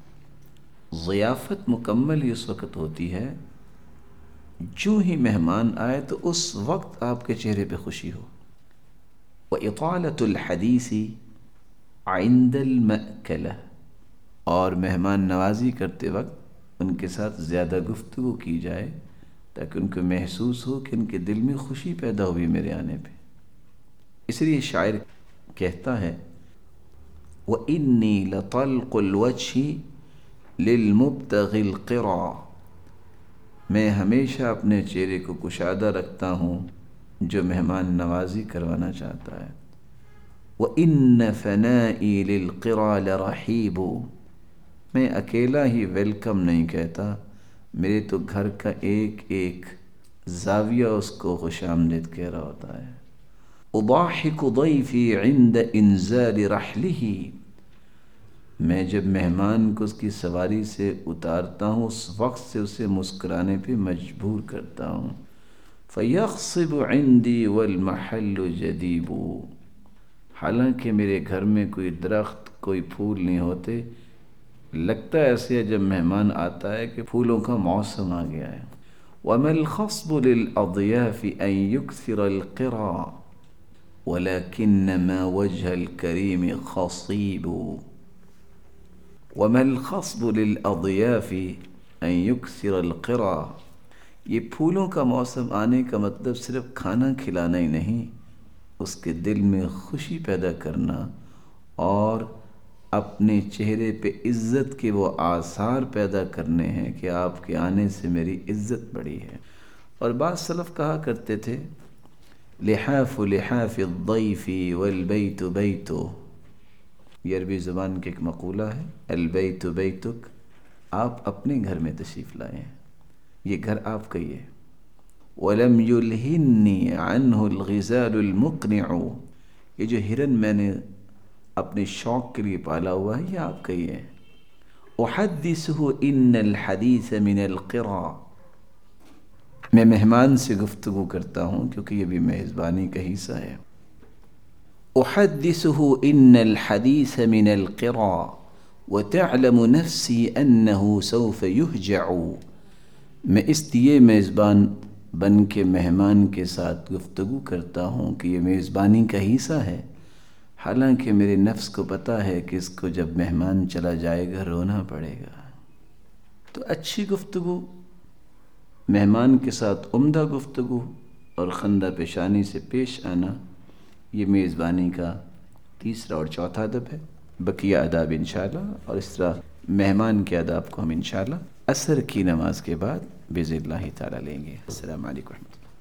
ضیافت مکمل اس وقت ہوتی ہے جو ہی مہمان آئے تو اس وقت آپ کے چہرے پہ خوشی ہو، وإطالة الحدیث عند المأکلہ، اور مہمان نوازی کرتے وقت ان کے ساتھ زیادہ گفتگو کی جائے تاکہ ان کو محسوس ہو کہ ان کے دل میں خوشی پیدا ہوئی میرے آنے پہ۔ اس لیے شاعر کہتا ہے وَإِنِّي لَطَلْقُ الْوَجْهِ لِلْمُبْتَغِ الْقِرَى، میں ہمیشہ اپنے چہرے کو کشادہ رکھتا ہوں جو مہمان نوازی کروانا چاہتا ہے۔ وَإِنَّ فَنَائِي لِلْقِرَى لَرَحِيبُ، میں اکیلا ہی ویلکم نہیں کہتا، میرے تو گھر کا ایک ایک زاویہ اس کو خوش آمدید کہہ رہا ہوتا ہے۔ اضاحک ضیفی عند انزال رحلہ، میں جب مہمان کو اس کی سواری سے اتارتا ہوں اس وقت سے اسے مسکرانے پہ مجبور کرتا ہوں۔ فیخصب عندی والمحل جدیب، حالانکہ میرے گھر میں کوئی درخت کوئی پھول نہیں ہوتے، لگتا ہے ایسے جب مہمان آتا ہے کہ پھولوں کا موسم آ گیا ہے۔ وَمَا الْخَصْبُ لِلْأَضْيَافِ أَنْ يُكْثِرَ الْقِرَى وَلَكِنَّمَا وَجْهَ الْكَرِيمِ خَصِيبُ، وَمَا الْخَصْبُ لِلْأَضْيَافِ أَنْ يُكْثِرَ الْقِرَى، یہ پھولوں کا موسم آنے کا مطلب صرف کھانا کھلانا ہی نہیں، اس کے دل میں خوشی پیدا کرنا اور اپنے چہرے پہ عزت کے وہ آثار پیدا کرنے ہیں کہ آپ کے آنے سے میری عزت بڑھی ہے۔ اور بعض سلف کہا کرتے تھے لحاف لحاف الضیف والبیت بیتو، یہ عربی زبان کے ایک مقولہ ہے، البیت بیتک، آپ اپنے گھر میں تشریف لائے ہیں، یہ گھر آپ کا ہی ہے۔ وَلَمْ يُلْهِنِّي عَنْهُ الْغِزَالُ الْمُقْنِعُ، یہ جو ہرن میں نے اپنے شوق کے لیے پالا ہوا ہے یہ آپ کا ہی ہے۔ احدثه ان الحدیث من القرى، میں مہمان سے گفتگو کرتا ہوں کیونکہ یہ بھی میزبانی کا حصہ ہے۔ احدثه ان الحدیث من القرى وتعلم نفسی انه سوف يهجع، میں اس لیے میزبان بن کے مہمان کے ساتھ گفتگو کرتا ہوں کہ یہ میزبانی کا حصہ ہے، حالانکہ میرے نفس کو پتہ ہے کہ اس کو جب مہمان چلا جائے گا رونا پڑے گا۔ تو اچھی گفتگو، مہمان کے ساتھ عمدہ گفتگو، اور خندہ پیشانی سے پیش آنا، یہ میزبانی کا تیسرا اور چوتھا ادب ہے۔ بقیہ آداب انشاءاللہ، اور اس طرح مہمان کے آداب کو ہم انشاءاللہ عصر کی نماز کے بعد بإذن اللہ تعالی لیں گے۔ السلام علیکم ورحمۃ اللہ۔